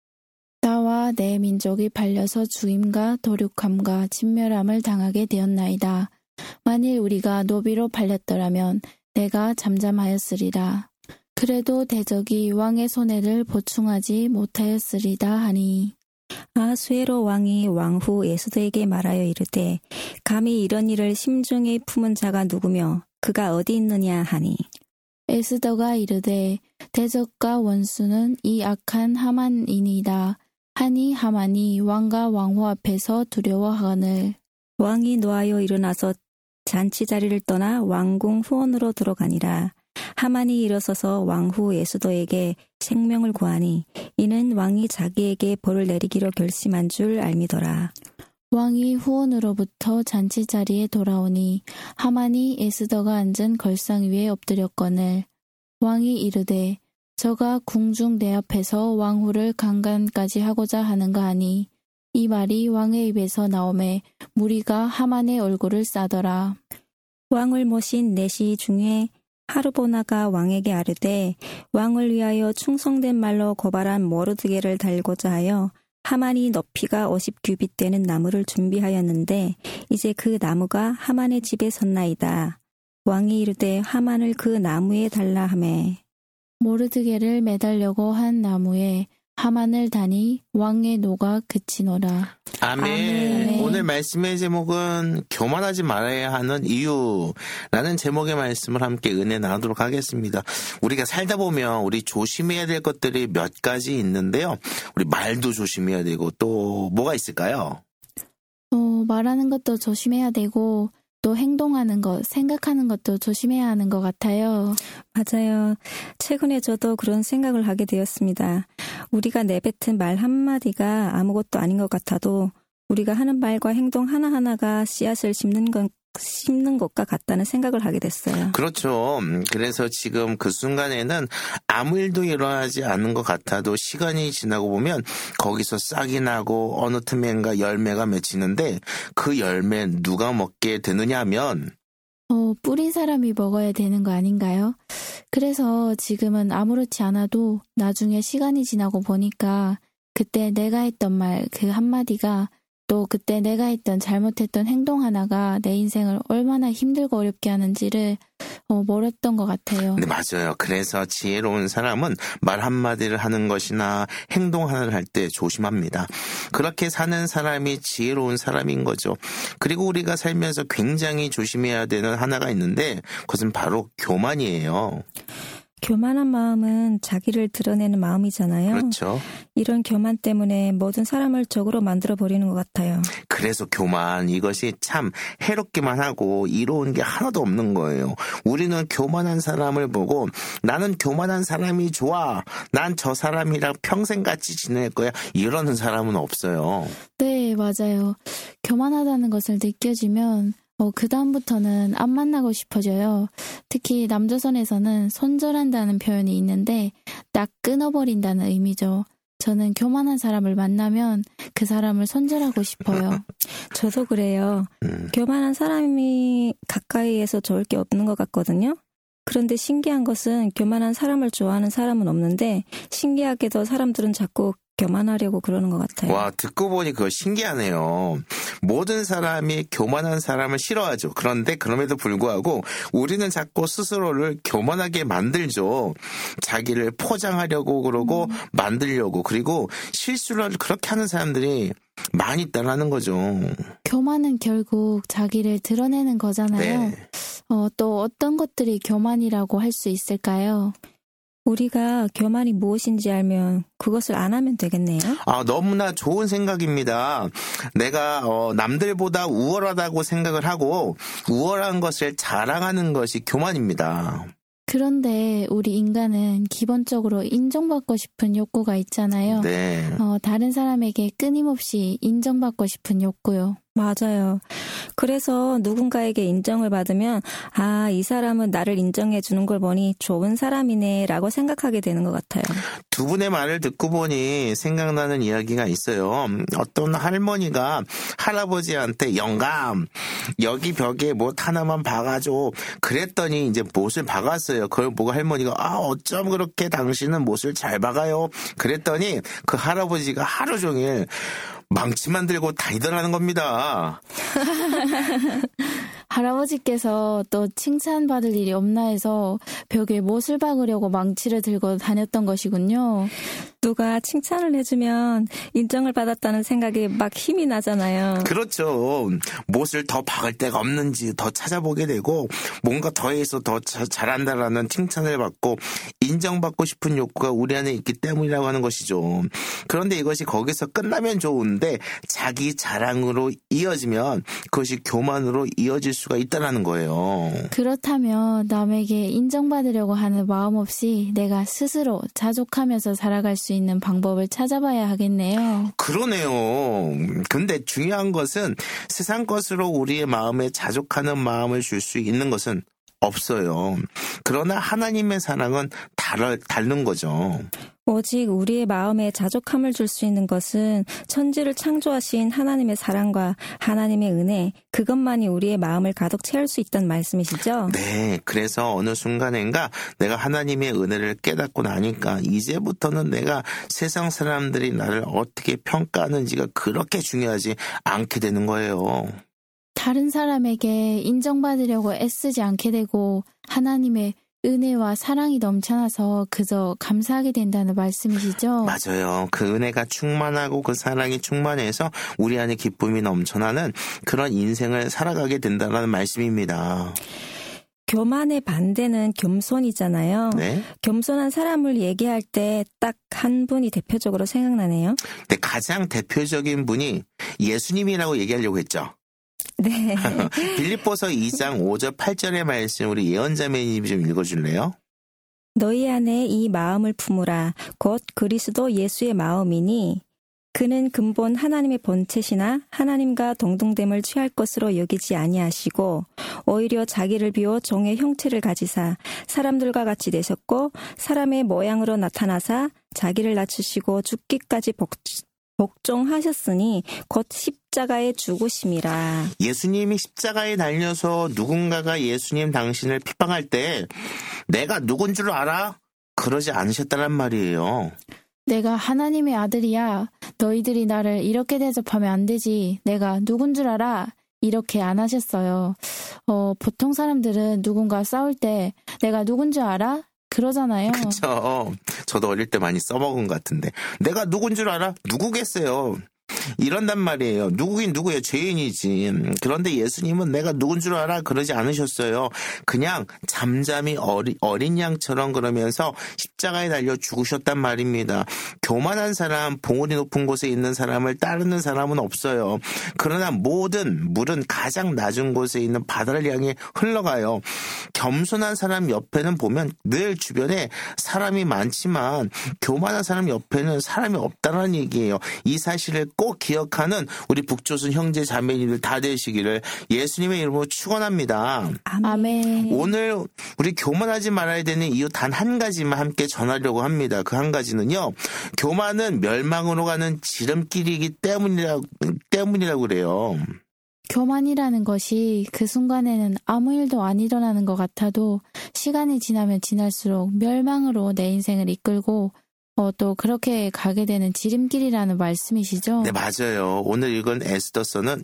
나와 내 민족이 팔려서 죽임과 도륙함과 진멸함을 당하게 되었나이다. 만일 우리가 노비로 팔렸더라면 내가 잠잠하였으리라. 그래도 대적이 왕의 손해를 보충하지 못하였으리다 하니. 아수에로 왕이 왕후 에스더에게 말하여 이르되 감히 이런 일을 심중에 품은 자가 누구며 그가 어디 있느냐 하니. 에스더가 이르되 대적과 원수는 이 악한 하만이니이다 하니 하만이 왕과 왕후 앞에서 두려워하거늘. 왕이 노하여 일어나서 잔치 자리를 떠나 왕궁 후원으로 들어가니라. 하만이 일어서서 왕후 에스더에게 생명을 구하니 이는 왕이 자기에게 벌을 내리기로 결심한 줄 알미더라. 왕이 후원으로부터 잔치 자리에 돌아오니 하만이 에스더가 앉은 걸상 위에 엎드렸거늘. 왕이 이르되 저가 궁중 내 앞에서 왕후를 강간까지 하고자 하는가 하니 이 말이 왕의 입에서 나오매 무리가 하만의 얼굴을 싸더라. 왕을 모신 내시 중에 하르보나가 왕에게 아뢰되 왕을 위하여 충성된 말로 고발한 모르드게를 달고자 하여 하만이 높이가 50규빗 되는 나무를 준비하였는데 이제 그 나무가 하만의 집에 섰나이다. 왕이 이르되 하만을 그 나무에 달라 하매 모르드게를 매달려고 한 나무에 하만을 다니 왕의 노가 그치노라. 아멘. 아멘. 오늘 말씀의 제목은 교만하지 말아야 하는 이유라는 제목의 말씀을 함께 은혜 나누도록 하겠습니다. 우리가 살다 보면 우리 조심해야 될 것들이 몇 가지 있는데요. 우리 말도 조심해야 되고 또 뭐가 있을까요? 말하는 것도 조심해야 되고 또 행동하는 것, 생각하는 것도 조심해야 하는 것 같아요. 맞아요. 최근에 저도 그런 생각을 하게 되었습니다. 우리가 내뱉은 말 한마디가 아무것도 아닌 것 같아도 우리가 하는 말과 행동 하나하나가 씨앗을 심는 것과 같다는 생각을 하게 됐어요. 그렇죠. 그래서 지금 그 순간에는 아무 일도 일어나지 않은 것 같아도 시간이 지나고 보면 거기서 싹이 나고 어느 틈엔가 열매가 맺히는데 그 열매 누가 먹게 되느냐 하면 뿌린 사람이 먹어야 되는 거 아닌가요? 그래서 지금은 아무렇지 않아도 나중에 시간이 지나고 보니까 그때 내가 했던 말 그 한마디가 또 그때 내가 했던 잘못했던 행동 하나가 내 인생을 얼마나 힘들고 어렵게 하는지를 몰랐던 것 같아요. 네, 맞아요. 그래서 지혜로운 사람은 말 한마디를 하는 것이나 행동 하나를 할 때 조심합니다. 그렇게 사는 사람이 지혜로운 사람인 거죠. 그리고 우리가 살면서 굉장히 조심해야 되는 하나가 있는데 그것은 바로 교만이에요. 교만한 마음은 자기를 드러내는 마음이잖아요. 그렇죠. 이런 교만 때문에 모든 사람을 적으로 만들어버리는 것 같아요. 그래서 교만, 이것이 참 해롭기만 하고 이로운 게 하나도 없는 거예요. 우리는 교만한 사람을 보고 나는 교만한 사람이 좋아. 난 저 사람이랑 평생 같이 지낼 거야. 이러는 사람은 없어요. 네, 맞아요. 교만하다는 것을 느껴지면 그 다음부터는 안 만나고 싶어져요. 특히 남조선에서는 손절한다는 표현이 있는데 딱 끊어버린다는 의미죠. 저는 교만한 사람을 만나면 그 사람을 손절하고 싶어요. 저도 그래요. 교만한 사람이 가까이에서 좋을 게 없는 것 같거든요. 그런데 신기한 것은 교만한 사람을 좋아하는 사람은 없는데 신기하게도 사람들은 자꾸 교만하려고 그러는 것 같아요. 와, 듣고 보니 그거 신기하네요. 모든 사람이 교만한 사람을 싫어하죠. 그런데 그럼에도 불구하고 우리는 자꾸 스스로를 교만하게 만들죠. 자기를 포장하려고 그러고 만들려고. 그리고 실수를 그렇게 하는 사람들이 많이 있다는 거죠. 교만은 결국 자기를 드러내는 거잖아요. 네. 또 어떤 것들이 교만이라고 할 수 있을까요? 우리가 교만이 무엇인지 알면 그것을 안 하면 되겠네요. 너무나 좋은 생각입니다. 내가 남들보다 우월하다고 생각을 하고 우월한 것을 자랑하는 것이 교만입니다. 그런데 우리 인간은 기본적으로 인정받고 싶은 욕구가 있잖아요. 네. 다른 사람에게 끊임없이 인정받고 싶은 욕구요. 맞아요. 그래서 누군가에게 인정을 받으면 이 사람은 나를 인정해 주는 걸 보니 좋은 사람이네 라고 생각하게 되는 것 같아요. 두 분의 말을 듣고 보니 생각나는 이야기가 있어요. 어떤 할머니가 할아버지한테 영감 여기 벽에 못 하나만 박아줘 그랬더니 이제 못을 박았어요. 그걸 보고 할머니가 어쩜 그렇게 당신은 못을 잘 박아요 그랬더니 그 할아버지가 하루 종일 망치만 들고 다니더라는 겁니다. 할아버지께서 또 칭찬받을 일이 없나 해서 벽에 못을 박으려고 망치를 들고 다녔던 것이군요. 누가 칭찬을 해주면 인정을 받았다는 생각이 막 힘이 나잖아요. 그렇죠. 못을 더 박을 데가 없는지 더 찾아보게 되고 뭔가 더해서 더 잘한다라는 칭찬을 받고 인정받고 싶은 욕구가 우리 안에 있기 때문이라고 하는 것이죠. 그런데 이것이 거기서 끝나면 좋은데 자기 자랑으로 이어지면 그것이 교만으로 이어질 수가 있다는 거예요. 그렇다면 남에게 인정받으려고 하는 마음 없이 내가 스스로 자족하면서 살아갈 수 있는 방법을 찾아봐야 하겠네요. 그러네요. 근데 중요한 것은 세상 것으로 우리의 마음에 자족하는 마음을 줄 수 있는 것은 없어요. 그러나 하나님의 사랑은 다른 거죠. 오직 우리의 마음에 자족함을 줄 수 있는 것은 천지를 창조하신 하나님의 사랑과 하나님의 은혜, 그것만이 우리의 마음을 가득 채울 수 있다는 말씀이시죠? 네, 그래서 어느 순간인가 내가 하나님의 은혜를 깨닫고 나니까 이제부터는 내가 세상 사람들이 나를 어떻게 평가하는지가 그렇게 중요하지 않게 되는 거예요. 다른 사람에게 인정받으려고 애쓰지 않게 되고 하나님의 은혜와 사랑이 넘쳐나서 그저 감사하게 된다는 말씀이시죠? 맞아요. 그 은혜가 충만하고 그 사랑이 충만해서 우리 안에 기쁨이 넘쳐나는 그런 인생을 살아가게 된다는 말씀입니다. 교만의 반대는 겸손이잖아요. 네. 겸손한 사람을 얘기할 때 딱 한 분이 대표적으로 생각나네요. 네, 가장 대표적인 분이 예수님이라고 얘기하려고 했죠. 네. 빌립보서 2장 5절 8절의 말씀 우리 예언자매님이 좀 읽어줄래요? 너희 안에 이 마음을 품으라. 곧 그리스도 예수의 마음이니 그는 근본 하나님의 본체시나 하나님과 동등됨을 취할 것으로 여기지 아니하시고 오히려 자기를 비워 종의 형체를 가지사 사람들과 같이 되셨고 사람의 모양으로 나타나사 자기를 낮추시고 죽기까지 복종하셨으니 곧 십자가에 죽으심이라. 예수님이 십자가에 달려서 누군가가 예수님 당신을 핍박할 때 내가 누군 줄 알아? 그러지 않으셨다란 말이에요. 내가 하나님의 아들이야. 너희들이 나를 이렇게 대접하면 안 되지. 내가 누군 줄 알아? 이렇게 안 하셨어요. 보통 사람들은 누군가 싸울 때 내가 누군 줄 알아? 그러잖아요. 그렇죠. 저도 어릴 때 많이 써먹은 것 같은데 내가 누군 줄 알아? 누구겠어요? 이런단 말이에요. 누구긴 누구예요. 죄인이지. 그런데 예수님은 내가 누군 줄 알아? 그러지 않으셨어요. 그냥 잠잠히 어린 양처럼 그러면서 십자가에 달려 죽으셨단 말입니다. 교만한 사람, 봉우리 높은 곳에 있는 사람을 따르는 사람은 없어요. 그러나 모든 물은 가장 낮은 곳에 있는 바다를 향해 흘러가요. 겸손한 사람 옆에는 보면 늘 주변에 사람이 많지만 교만한 사람 옆에는 사람이 없다는 얘기예요. 이 사실을 꼭 기억하는 우리 북조선 형제 자매님들 다 되시기를 예수님의 이름으로 축원합니다. 아멘. 오늘 우리 교만하지 말아야 되는 이유 단 한 가지만 함께 전하려고 합니다. 그 한 가지는요. 교만은 멸망으로 가는 지름길이기 때문이라고 그래요. 교만이라는 것이 그 순간에는 아무 일도 안 일어나는 것 같아도 시간이 지나면 지날수록 멸망으로 내 인생을 이끌고 또 그렇게 가게 되는 지름길이라는 말씀이시죠? 네, 맞아요. 오늘 읽은 에스더는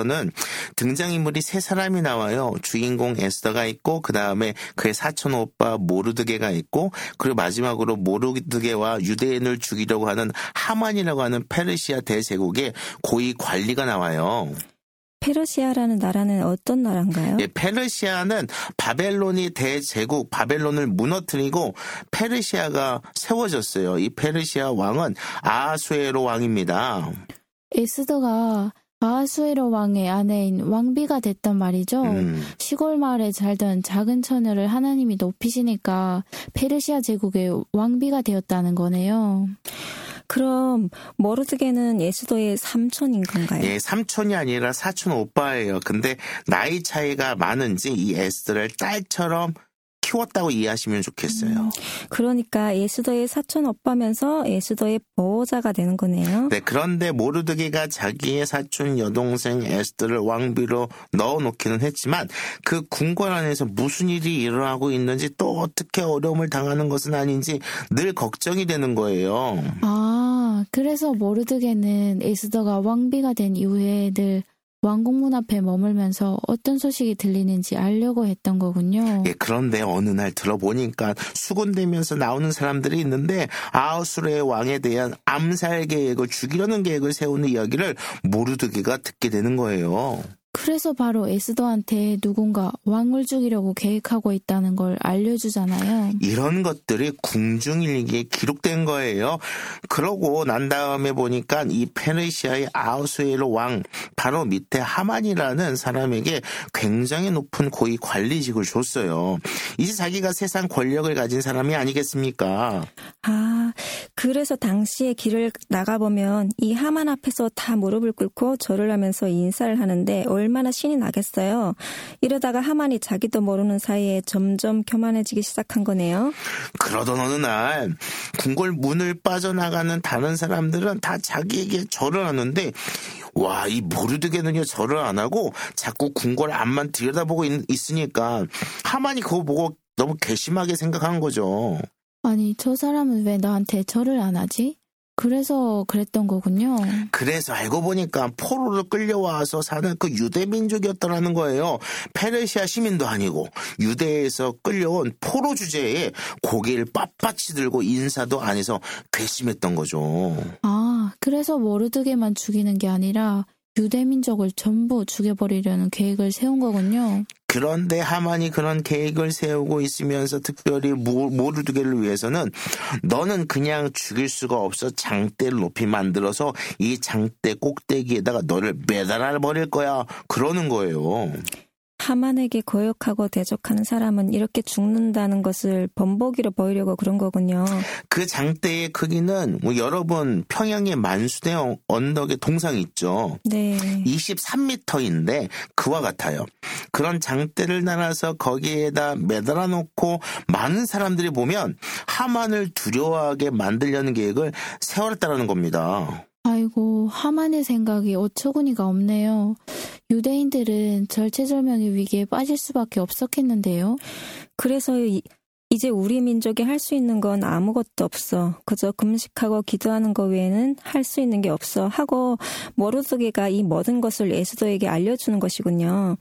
등장인물이 세 사람이 나와요. 주인공 에스더가 있고 그 다음에 그의 사촌 오빠 모르드게가 있고 그리고 마지막으로 모르드게와 유대인을 죽이려고 하는 하만이라고 하는 페르시아 대제국의 고위 관리가 나와요. 페르시아라는 나라는 어떤 나라인가요? 예, 페르시아는 바벨론이 대제국 바벨론을 무너뜨리고 페르시아가 세워졌어요. 이 페르시아 왕은 아하수에로 왕입니다. 에스더가 아하수에로 왕의 아내인 왕비가 됐단 말이죠. 시골 마을에 살던 작은 처녀를 하나님이 높이시니까 페르시아 제국의 왕비가 되었다는 거네요. 그럼 모르드게는 에스더의 삼촌인 건가요? 예, 삼촌이 아니라 사촌 오빠예요. 근데 나이 차이가 많은지 이 에스더를 딸처럼 키웠다고 이해하시면 좋겠어요. 그러니까 에스더의 사촌 오빠면서 에스더의 보호자가 되는 거네요. 네, 그런데 모르드게가 자기의 사촌 여동생 에스더를 왕비로 넣어놓기는 했지만 그 궁궐 안에서 무슨 일이 일어나고 있는지 또 어떻게 어려움을 당하는 것은 아닌지 늘 걱정이 되는 거예요. 아, 그래서 모르드게는 에스더가 왕비가 된 이후에 늘 왕궁문 앞에 머물면서 어떤 소식이 들리는지 알려고 했던 거군요. 예, 그런데 어느 날 들어보니까 수군대면서 나오는 사람들이 있는데 아하수르의 왕에 대한 암살 계획을 죽이려는 계획을 세우는 이야기를 모르드게가 듣게 되는 거예요. 그래서 바로 에스더한테 누군가 왕을 죽이려고 계획하고 있다는 걸 알려주잖아요. 이런 것들이 궁중일기에 기록된 거예요. 그러고 난 다음에 보니까 이 페르시아의 아하수에로 왕 바로 밑에 하만이라는 사람에게 굉장히 높은 고위 관리직을 줬어요. 이제 자기가 세상 권력을 가진 사람이 아니겠습니까? 아, 그래서 당시에 길을 나가보면 이 하만 앞에서 다 무릎을 꿇고 절을 하면서 인사를 하는데 얼마나 신이 나겠어요. 이러다가 하만이 자기도 모르는 사이에 점점 교만해지기 시작한 거네요. 그러던 어느 날 궁궐 문을 빠져나가는 다른 사람들은 다 자기에게 절을 하는데 와, 이 모르드게는요 절을 안 하고 자꾸 궁궐 앞만 들여다보고 있으니까 하만이 그거 보고 너무 괘씸하게 생각한 거죠. 아니, 저 사람은 왜 나한테 절을 안 하지? 그래서 그랬던 거군요. 그래서 알고 보니까 포로로 끌려와서 사는 그 유대 민족이었더라는 거예요. 페르시아 시민도 아니고 유대에서 끌려온 포로 주제에 고개를 빳빳이 들고 인사도 안 해서 괘씸했던 거죠. 아, 그래서 모르드게만 죽이는 게 아니라 유대 민족을 전부 죽여버리려는 계획을 세운 거군요. 그런데 하만이 그런 계획을 세우고 있으면서 특별히 모르드게를 위해서는 너는 그냥 죽일 수가 없어 장대를 높이 만들어서 이 장대 꼭대기에다가 너를 매달아 버릴 거야. 그러는 거예요. 하만에게 거역하고 대적하는 사람은 이렇게 죽는다는 것을 본보기로 보이려고 그런 거군요. 그 장대의 크기는 여러분 평양의 만수대 언덕의 동상 있죠. 네. 23m인데 그와 같아요. 그런 장대를 날아서 거기에다 매달아 놓고 많은 사람들이 보면 하만을 두려워하게 만들려는 계획을 세웠다는 겁니다. 아이고, 하만의 생각이 어처구니가 없네요. 유대인들은 절체절명의 위기에 빠질 수밖에 없었겠는데요. 그래서 이제 우리 민족이 할 수 있는 건 아무것도 없어. 그저 금식하고 기도하는 것 외에는 할 수 있는 게 없어 하고 모르드게가 이 모든 것을 에스더에게 알려주는 것이군요.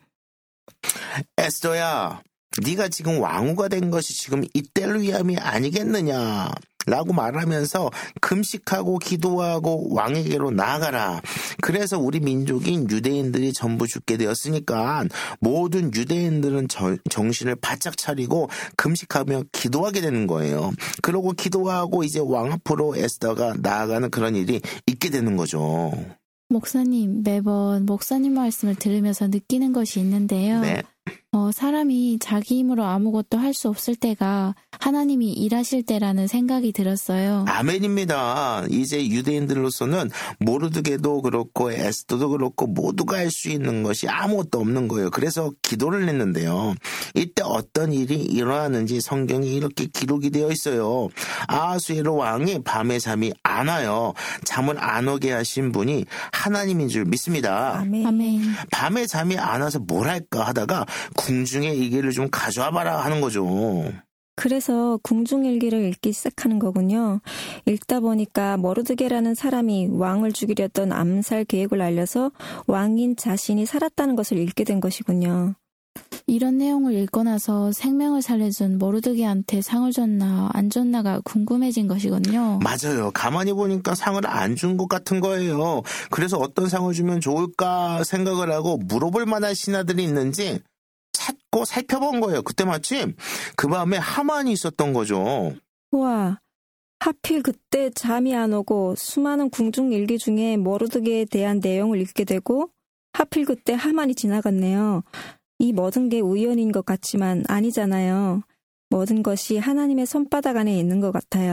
에스더야, 네가 지금 왕후가 된 것이 지금 이때를 위함이 아니겠느냐 라고 말하면서 금식하고 기도하고 왕에게로 나아가라. 그래서 우리 민족인 유대인들이 전부 죽게 되었으니까 모든 유대인들은 정신을 바짝 차리고 금식하며 기도하게 되는 거예요. 그러고 기도하고 이제 왕 앞으로 에스더가 나아가는 그런 일이 있게 되는 거죠. 목사님, 매번 목사님 말씀을 들으면서 느끼는 것이 있는데요. 네. 사람이 자기 힘으로 아무것도 할 수 없을 때가 하나님이 일하실 때라는 생각이 들었어요. 아멘입니다. 이제 유대인들로서는 모르드게도 그렇고 에스더도 그렇고 모두가 할 수 있는 것이 아무것도 없는 거예요. 그래서 기도를 했는데요. 이때 어떤 일이 일어나는지 성경에 이렇게 기록이 되어 있어요. 아하수에로 왕이 밤에 잠이 안 와요. 잠을 안 오게 하신 분이 하나님인 줄 믿습니다. 아멘. 밤에 잠이 안 와서 뭘 할까 하다가 궁중의 일기를 좀 가져와 봐라 하는 거죠. 그래서 궁중일기를 읽기 시작하는 거군요. 읽다 보니까 모르드게라는 사람이 왕을 죽이려던 암살 계획을 알려서 왕인 자신이 살았다는 것을 읽게 된 것이군요. 이런 내용을 읽고 나서 생명을 살려준 모르드게한테 상을 줬나 안 줬나가 궁금해진 것이군요. 맞아요. 가만히 보니까 상을 안 준 것 같은 거예요. 그래서 어떤 상을 주면 좋을까 생각을 하고 물어볼 만한 신하들이 있는지 찾고 살펴본 거예요. 그때 마침 그 밤에 하만이 있었던 거죠. 우와, 하필 그때 잠이 안 오고 수많은 궁중 일기 중에 모르드게에 대한 내용을 읽게 되고 하필 그때 하만이 지나갔네요. 이 모든 게 우연인 것 같지만 아니잖아요. 모든 것이 하나님의 손바닥 안에 있는 것 같아요.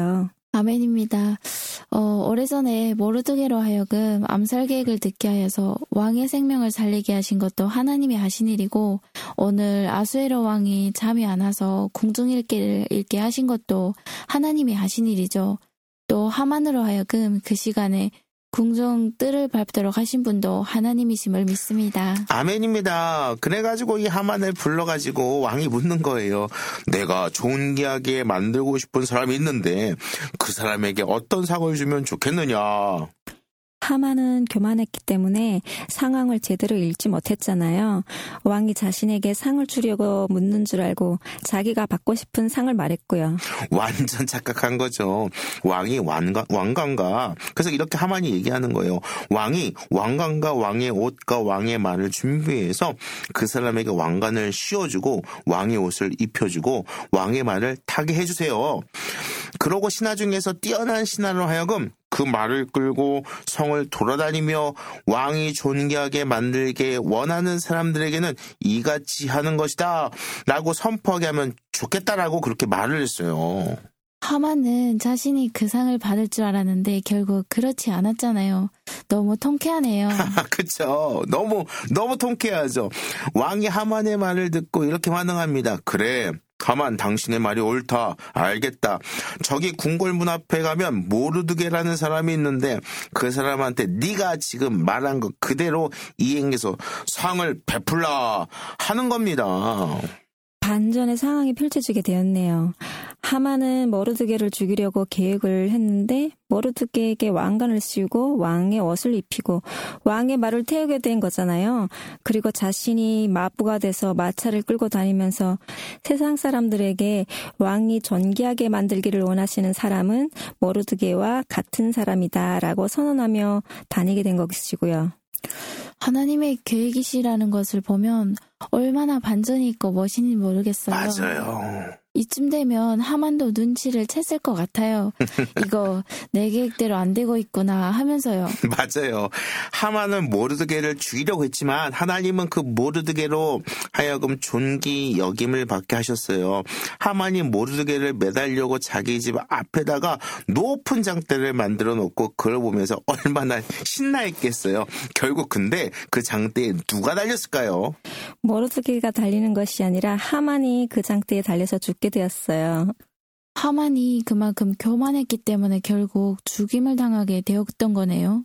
아멘입니다. 오래전에 모르드게로 하여금 암살 계획을 듣게 하여서 왕의 생명을 살리게 하신 것도 하나님이 하신 일이고, 오늘 아수에로 왕이 잠이 안 와서 궁중일기를 읽게 하신 것도 하나님이 하신 일이죠. 또 하만으로 하여금 그 시간에 궁중 뜰을 밟도록 하신 분도 하나님이심을 믿습니다. 아멘입니다. 그래가지고 이 하만을 불러가지고 왕이 묻는 거예요. 내가 존귀하게 만들고 싶은 사람이 있는데 그 사람에게 어떤 상을 주면 좋겠느냐. 하만은 교만했기 때문에 상황을 제대로 읽지 못했잖아요. 왕이 자신에게 상을 주려고 묻는 줄 알고 자기가 받고 싶은 상을 말했고요. 완전 착각한 거죠. 왕이 왕관과, 그래서 이렇게 하만이 얘기하는 거예요. 왕이 왕관과 왕의 옷과 왕의 말을 준비해서 그 사람에게 왕관을 씌워주고 왕의 옷을 입혀주고 왕의 말을 타게 해주세요. 그러고 신하 중에서 뛰어난 신하로 하여금 그 말을 끌고 성을 돌아다니며 왕이 존귀하게 만들게 원하는 사람들에게는 이같이 하는 것이다 라고 선포하게 하면 좋겠다라고 그렇게 말을 했어요. 하만은 자신이 그 상을 받을 줄 알았는데 결국 그렇지 않았잖아요. 너무 통쾌하네요. 그렇죠. 너무 통쾌하죠. 왕이 하만의 말을 듣고 이렇게 반응합니다. 그래, 하만, 당신의 말이 옳다. 알겠다. 저기 궁궐문 앞에 가면 모르드게라는 사람이 있는데 그 사람한테 네가 지금 말한 것 그대로 이행해서 상을 베풀라 하는 겁니다. 반전의 상황이 펼쳐지게 되었네요. 하만은 모르드게를 죽이려고 계획을 했는데 모르드게에게 왕관을 씌우고 왕의 옷을 입히고 왕의 말을 태우게 된 거잖아요. 그리고 자신이 마부가 돼서 마차를 끌고 다니면서 세상 사람들에게 왕이 존귀하게 만들기를 원하시는 사람은 모르드게와 같은 사람이다라고 선언하며 다니게 된 것이고요. 하나님의 계획이시라는 것을 보면 얼마나 반전이 있고 멋있는지 모르겠어요. 맞아요. 이쯤 되면 하만도 눈치를 챘을 것 같아요. 이거 내 계획대로 안 되고 있구나 하면서요. 맞아요. 하만은 모르드게를 죽이려고 했지만 하나님은 그 모르드게로 하여금 존귀 여김을 받게 하셨어요. 하만이 모르드게를 매달려고 자기 집 앞에다가 높은 장대를 만들어 놓고 그걸 보면서 얼마나 신나 있겠어요. 결국 근데 그 장대에 누가 달렸을까요? 모르드게가 달리는 것이 아니라 하만이 그 장대에 달려서 죽게 되었어요. 하만이 그만큼 교만했기 때문에 결국 죽임을 당하게 되었던 거네요.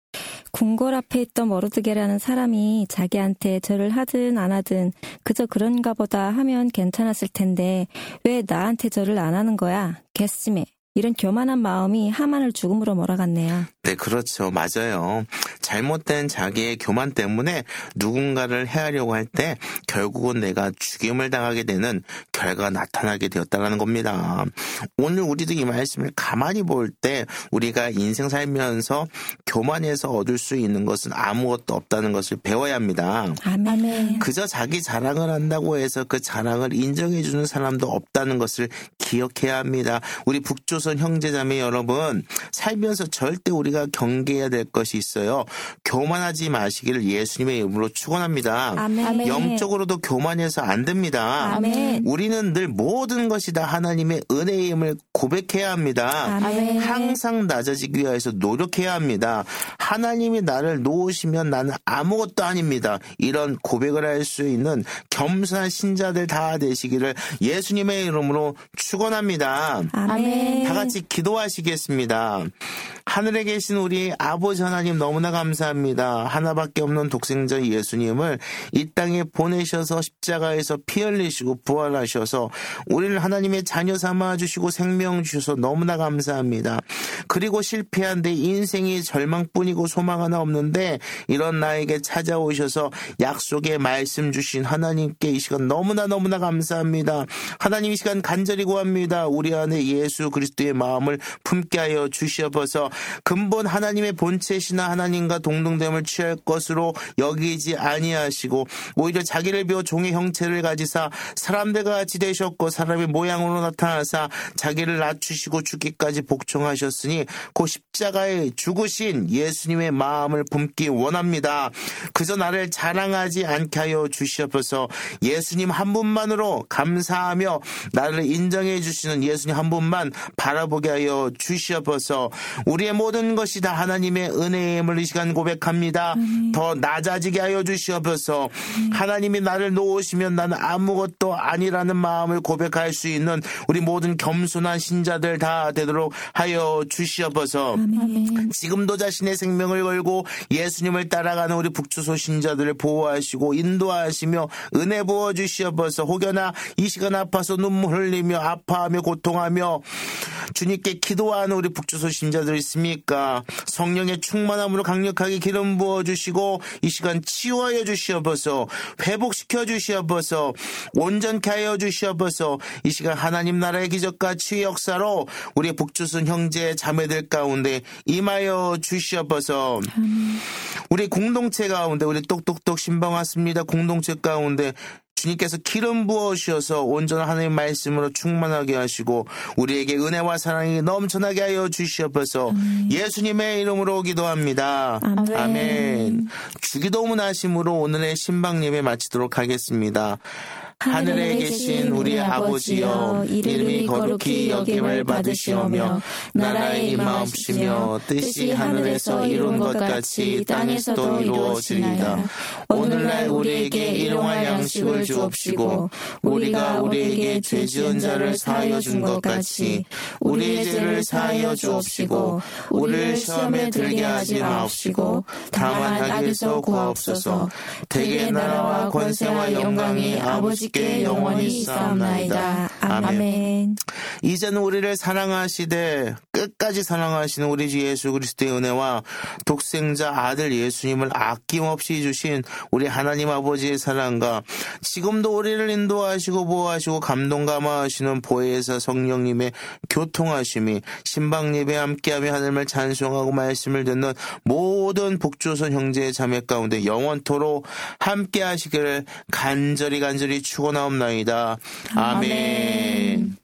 궁궐 앞에 있던 모르드게라는 사람이 자기한테 절을 하든 안 하든 그저 그런가 보다 하면 괜찮았을 텐데 왜 나한테 절을 안 하는 거야? 괘씸해. 이런 교만한 마음이 하만을 죽음으로 몰아갔네요. 네, 그렇죠. 맞아요. 잘못된 자기의 교만 때문에 누군가를 해하려고 할 때 결국은 내가 죽임을 당하게 되는 결과가 나타나게 되었다는 겁니다. 오늘 우리도 이 말씀을 가만히 볼 때 우리가 인생 살면서 교만에서 얻을 수 있는 것은 아무것도 없다는 것을 배워야 합니다. 아멘. 그저 자기 자랑을 한다고 해서 그 자랑을 인정해주는 사람도 없다는 것을 기억해야 합니다. 우리 북조선 형제자매 여러분, 살면서 절대 우리가 경계해야 될 것이 있어요. 교만하지 마시기를 예수님의 이름으로 축원합니다. 아멘. 영적으로도 교만해서 안 됩니다. 아멘. 우리는 늘 모든 것이 다 하나님의 은혜임을 고백해야 합니다. 아멘. 항상 낮아지기 위해서 노력해야 합니다. 하나님이 나를 놓으시면 나는 아무것도 아닙니다. 이런 고백을 할 수 있는 겸손한 신자들 다 되시기를 예수님의 이름으로 축원합니다. 아멘. 다 같이 기도하시겠습니다. 하늘에 계신 우리 아버지 하나님 너무나 감사합니다. 하나밖에 없는 독생자 예수님을 이 땅에 보내셔서 십자가에서 피 흘리시고 부활하셔서 우리를 하나님의 자녀 삼아주시고 생명 주셔서 너무나 감사합니다. 그리고 실패한 내 인생이 절망뿐이고 소망 하나 없는데 이런 나에게 찾아오셔서 약속의 말씀 주신 하나님께 이 시간 너무나 감사합니다. 하나님 이 시간 간절히 구합니다. 우리 안에 예수 그리스도의 마음을 품게 하여 주시옵소서. 근본 하나님의 본체시나 하나님과 동등됨을 취할 것으로 여기지 아니하시고 오히려 자기를 비워 종의 형체를 가지사 사람들과 같이 되셨고 사람의 모양으로 나타나사 자기를 낮추시고 죽기까지 복종하셨으니 그 십자가에 죽으신 예수님의 마음을 품기 원합니다. 그저 나를 자랑하지 않게 하여 주시옵소서. 예수님 한 분만으로 감사하며 나를 인정해 사랑해 주시는 예수님 한 분만 바라보게 하여 주시옵소서. 우리의 모든 것이 다 하나님의 은혜임을 이 시간 고백합니다. 더 낮아지게 하여 주시옵소서. 하나님이 나를 놓으시면 나는 아무것도 아니라는 마음을 고백할 수 있는 우리 모든 겸손한 신자들 다 되도록 하여 주시옵소서. 지금도 자신의 생명을 걸고 예수님을 따라가는 우리 북주소 신자들을 보호하시고 인도하시며 은혜 부어 주시옵소서. 혹여나 이 시간 아파서 눈물 흘리며 아파하며 고통하며 주님께 기도하는 우리 북주소 신자들 있습니까? 성령의 충만함으로 강력하게 기름 부어 주시고 이 시간 치유하여 주시옵소서. 회복시켜 주시옵소서. 온전케 하여 주시옵소서. 이 시간 하나님 나라의 기적과 치유 역사로 우리 북주순 형제 자매들 가운데 임하여 주시옵소서. 우리 공동체 가운데 우리 똑똑똑 신방 왔습니다. 공동체 가운데 주님께서 기름 부어주셔서 온전한 하나님의 말씀으로 충만하게 하시고 우리에게 은혜와 사랑이 넘쳐나게 하여 주시옵소서. 예수님의 이름으로 기도합니다. 아멘. 주기도문 하심으로 오늘의 신방 예배 마치도록 하겠습니다. 하늘에 계신 우리 아버지여, 이름이 거룩히 여김을 받으시오며 나라의 임하옵시며 뜻이 하늘에서 이룬 것 같이 땅에서도 이루어지리이다. 오늘날 우리에게 일용할 양식을 주옵시고 우리가 우리에게 죄 지은 자를 사하여 준 것 같이 우리의 죄를 사하여 주옵시고 우리를 시험에 들게 하지 마옵시고 다만 악에서 구하옵소서. 대개 나라와 권세와 영광이 아버지 영원히 있사옵나이다. 아멘. 이제는 우리를 사랑하시되 끝까지 사랑하시는 우리 주 예수 그리스도의 은혜와 독생자 아들 예수님을 아낌없이 주신 우리 하나님 아버지의 사랑과 지금도 우리를 인도하시고 보호하시고 감동 감화하시는 보혜사 성령님의 교통하심이 신방 예배에 함께하며 하나님을 찬송하고 말씀을 듣는 모든 북조선 형제 자매 가운데 영원토록 함께하시기를 간절히 축원하옵나이다. 아멘.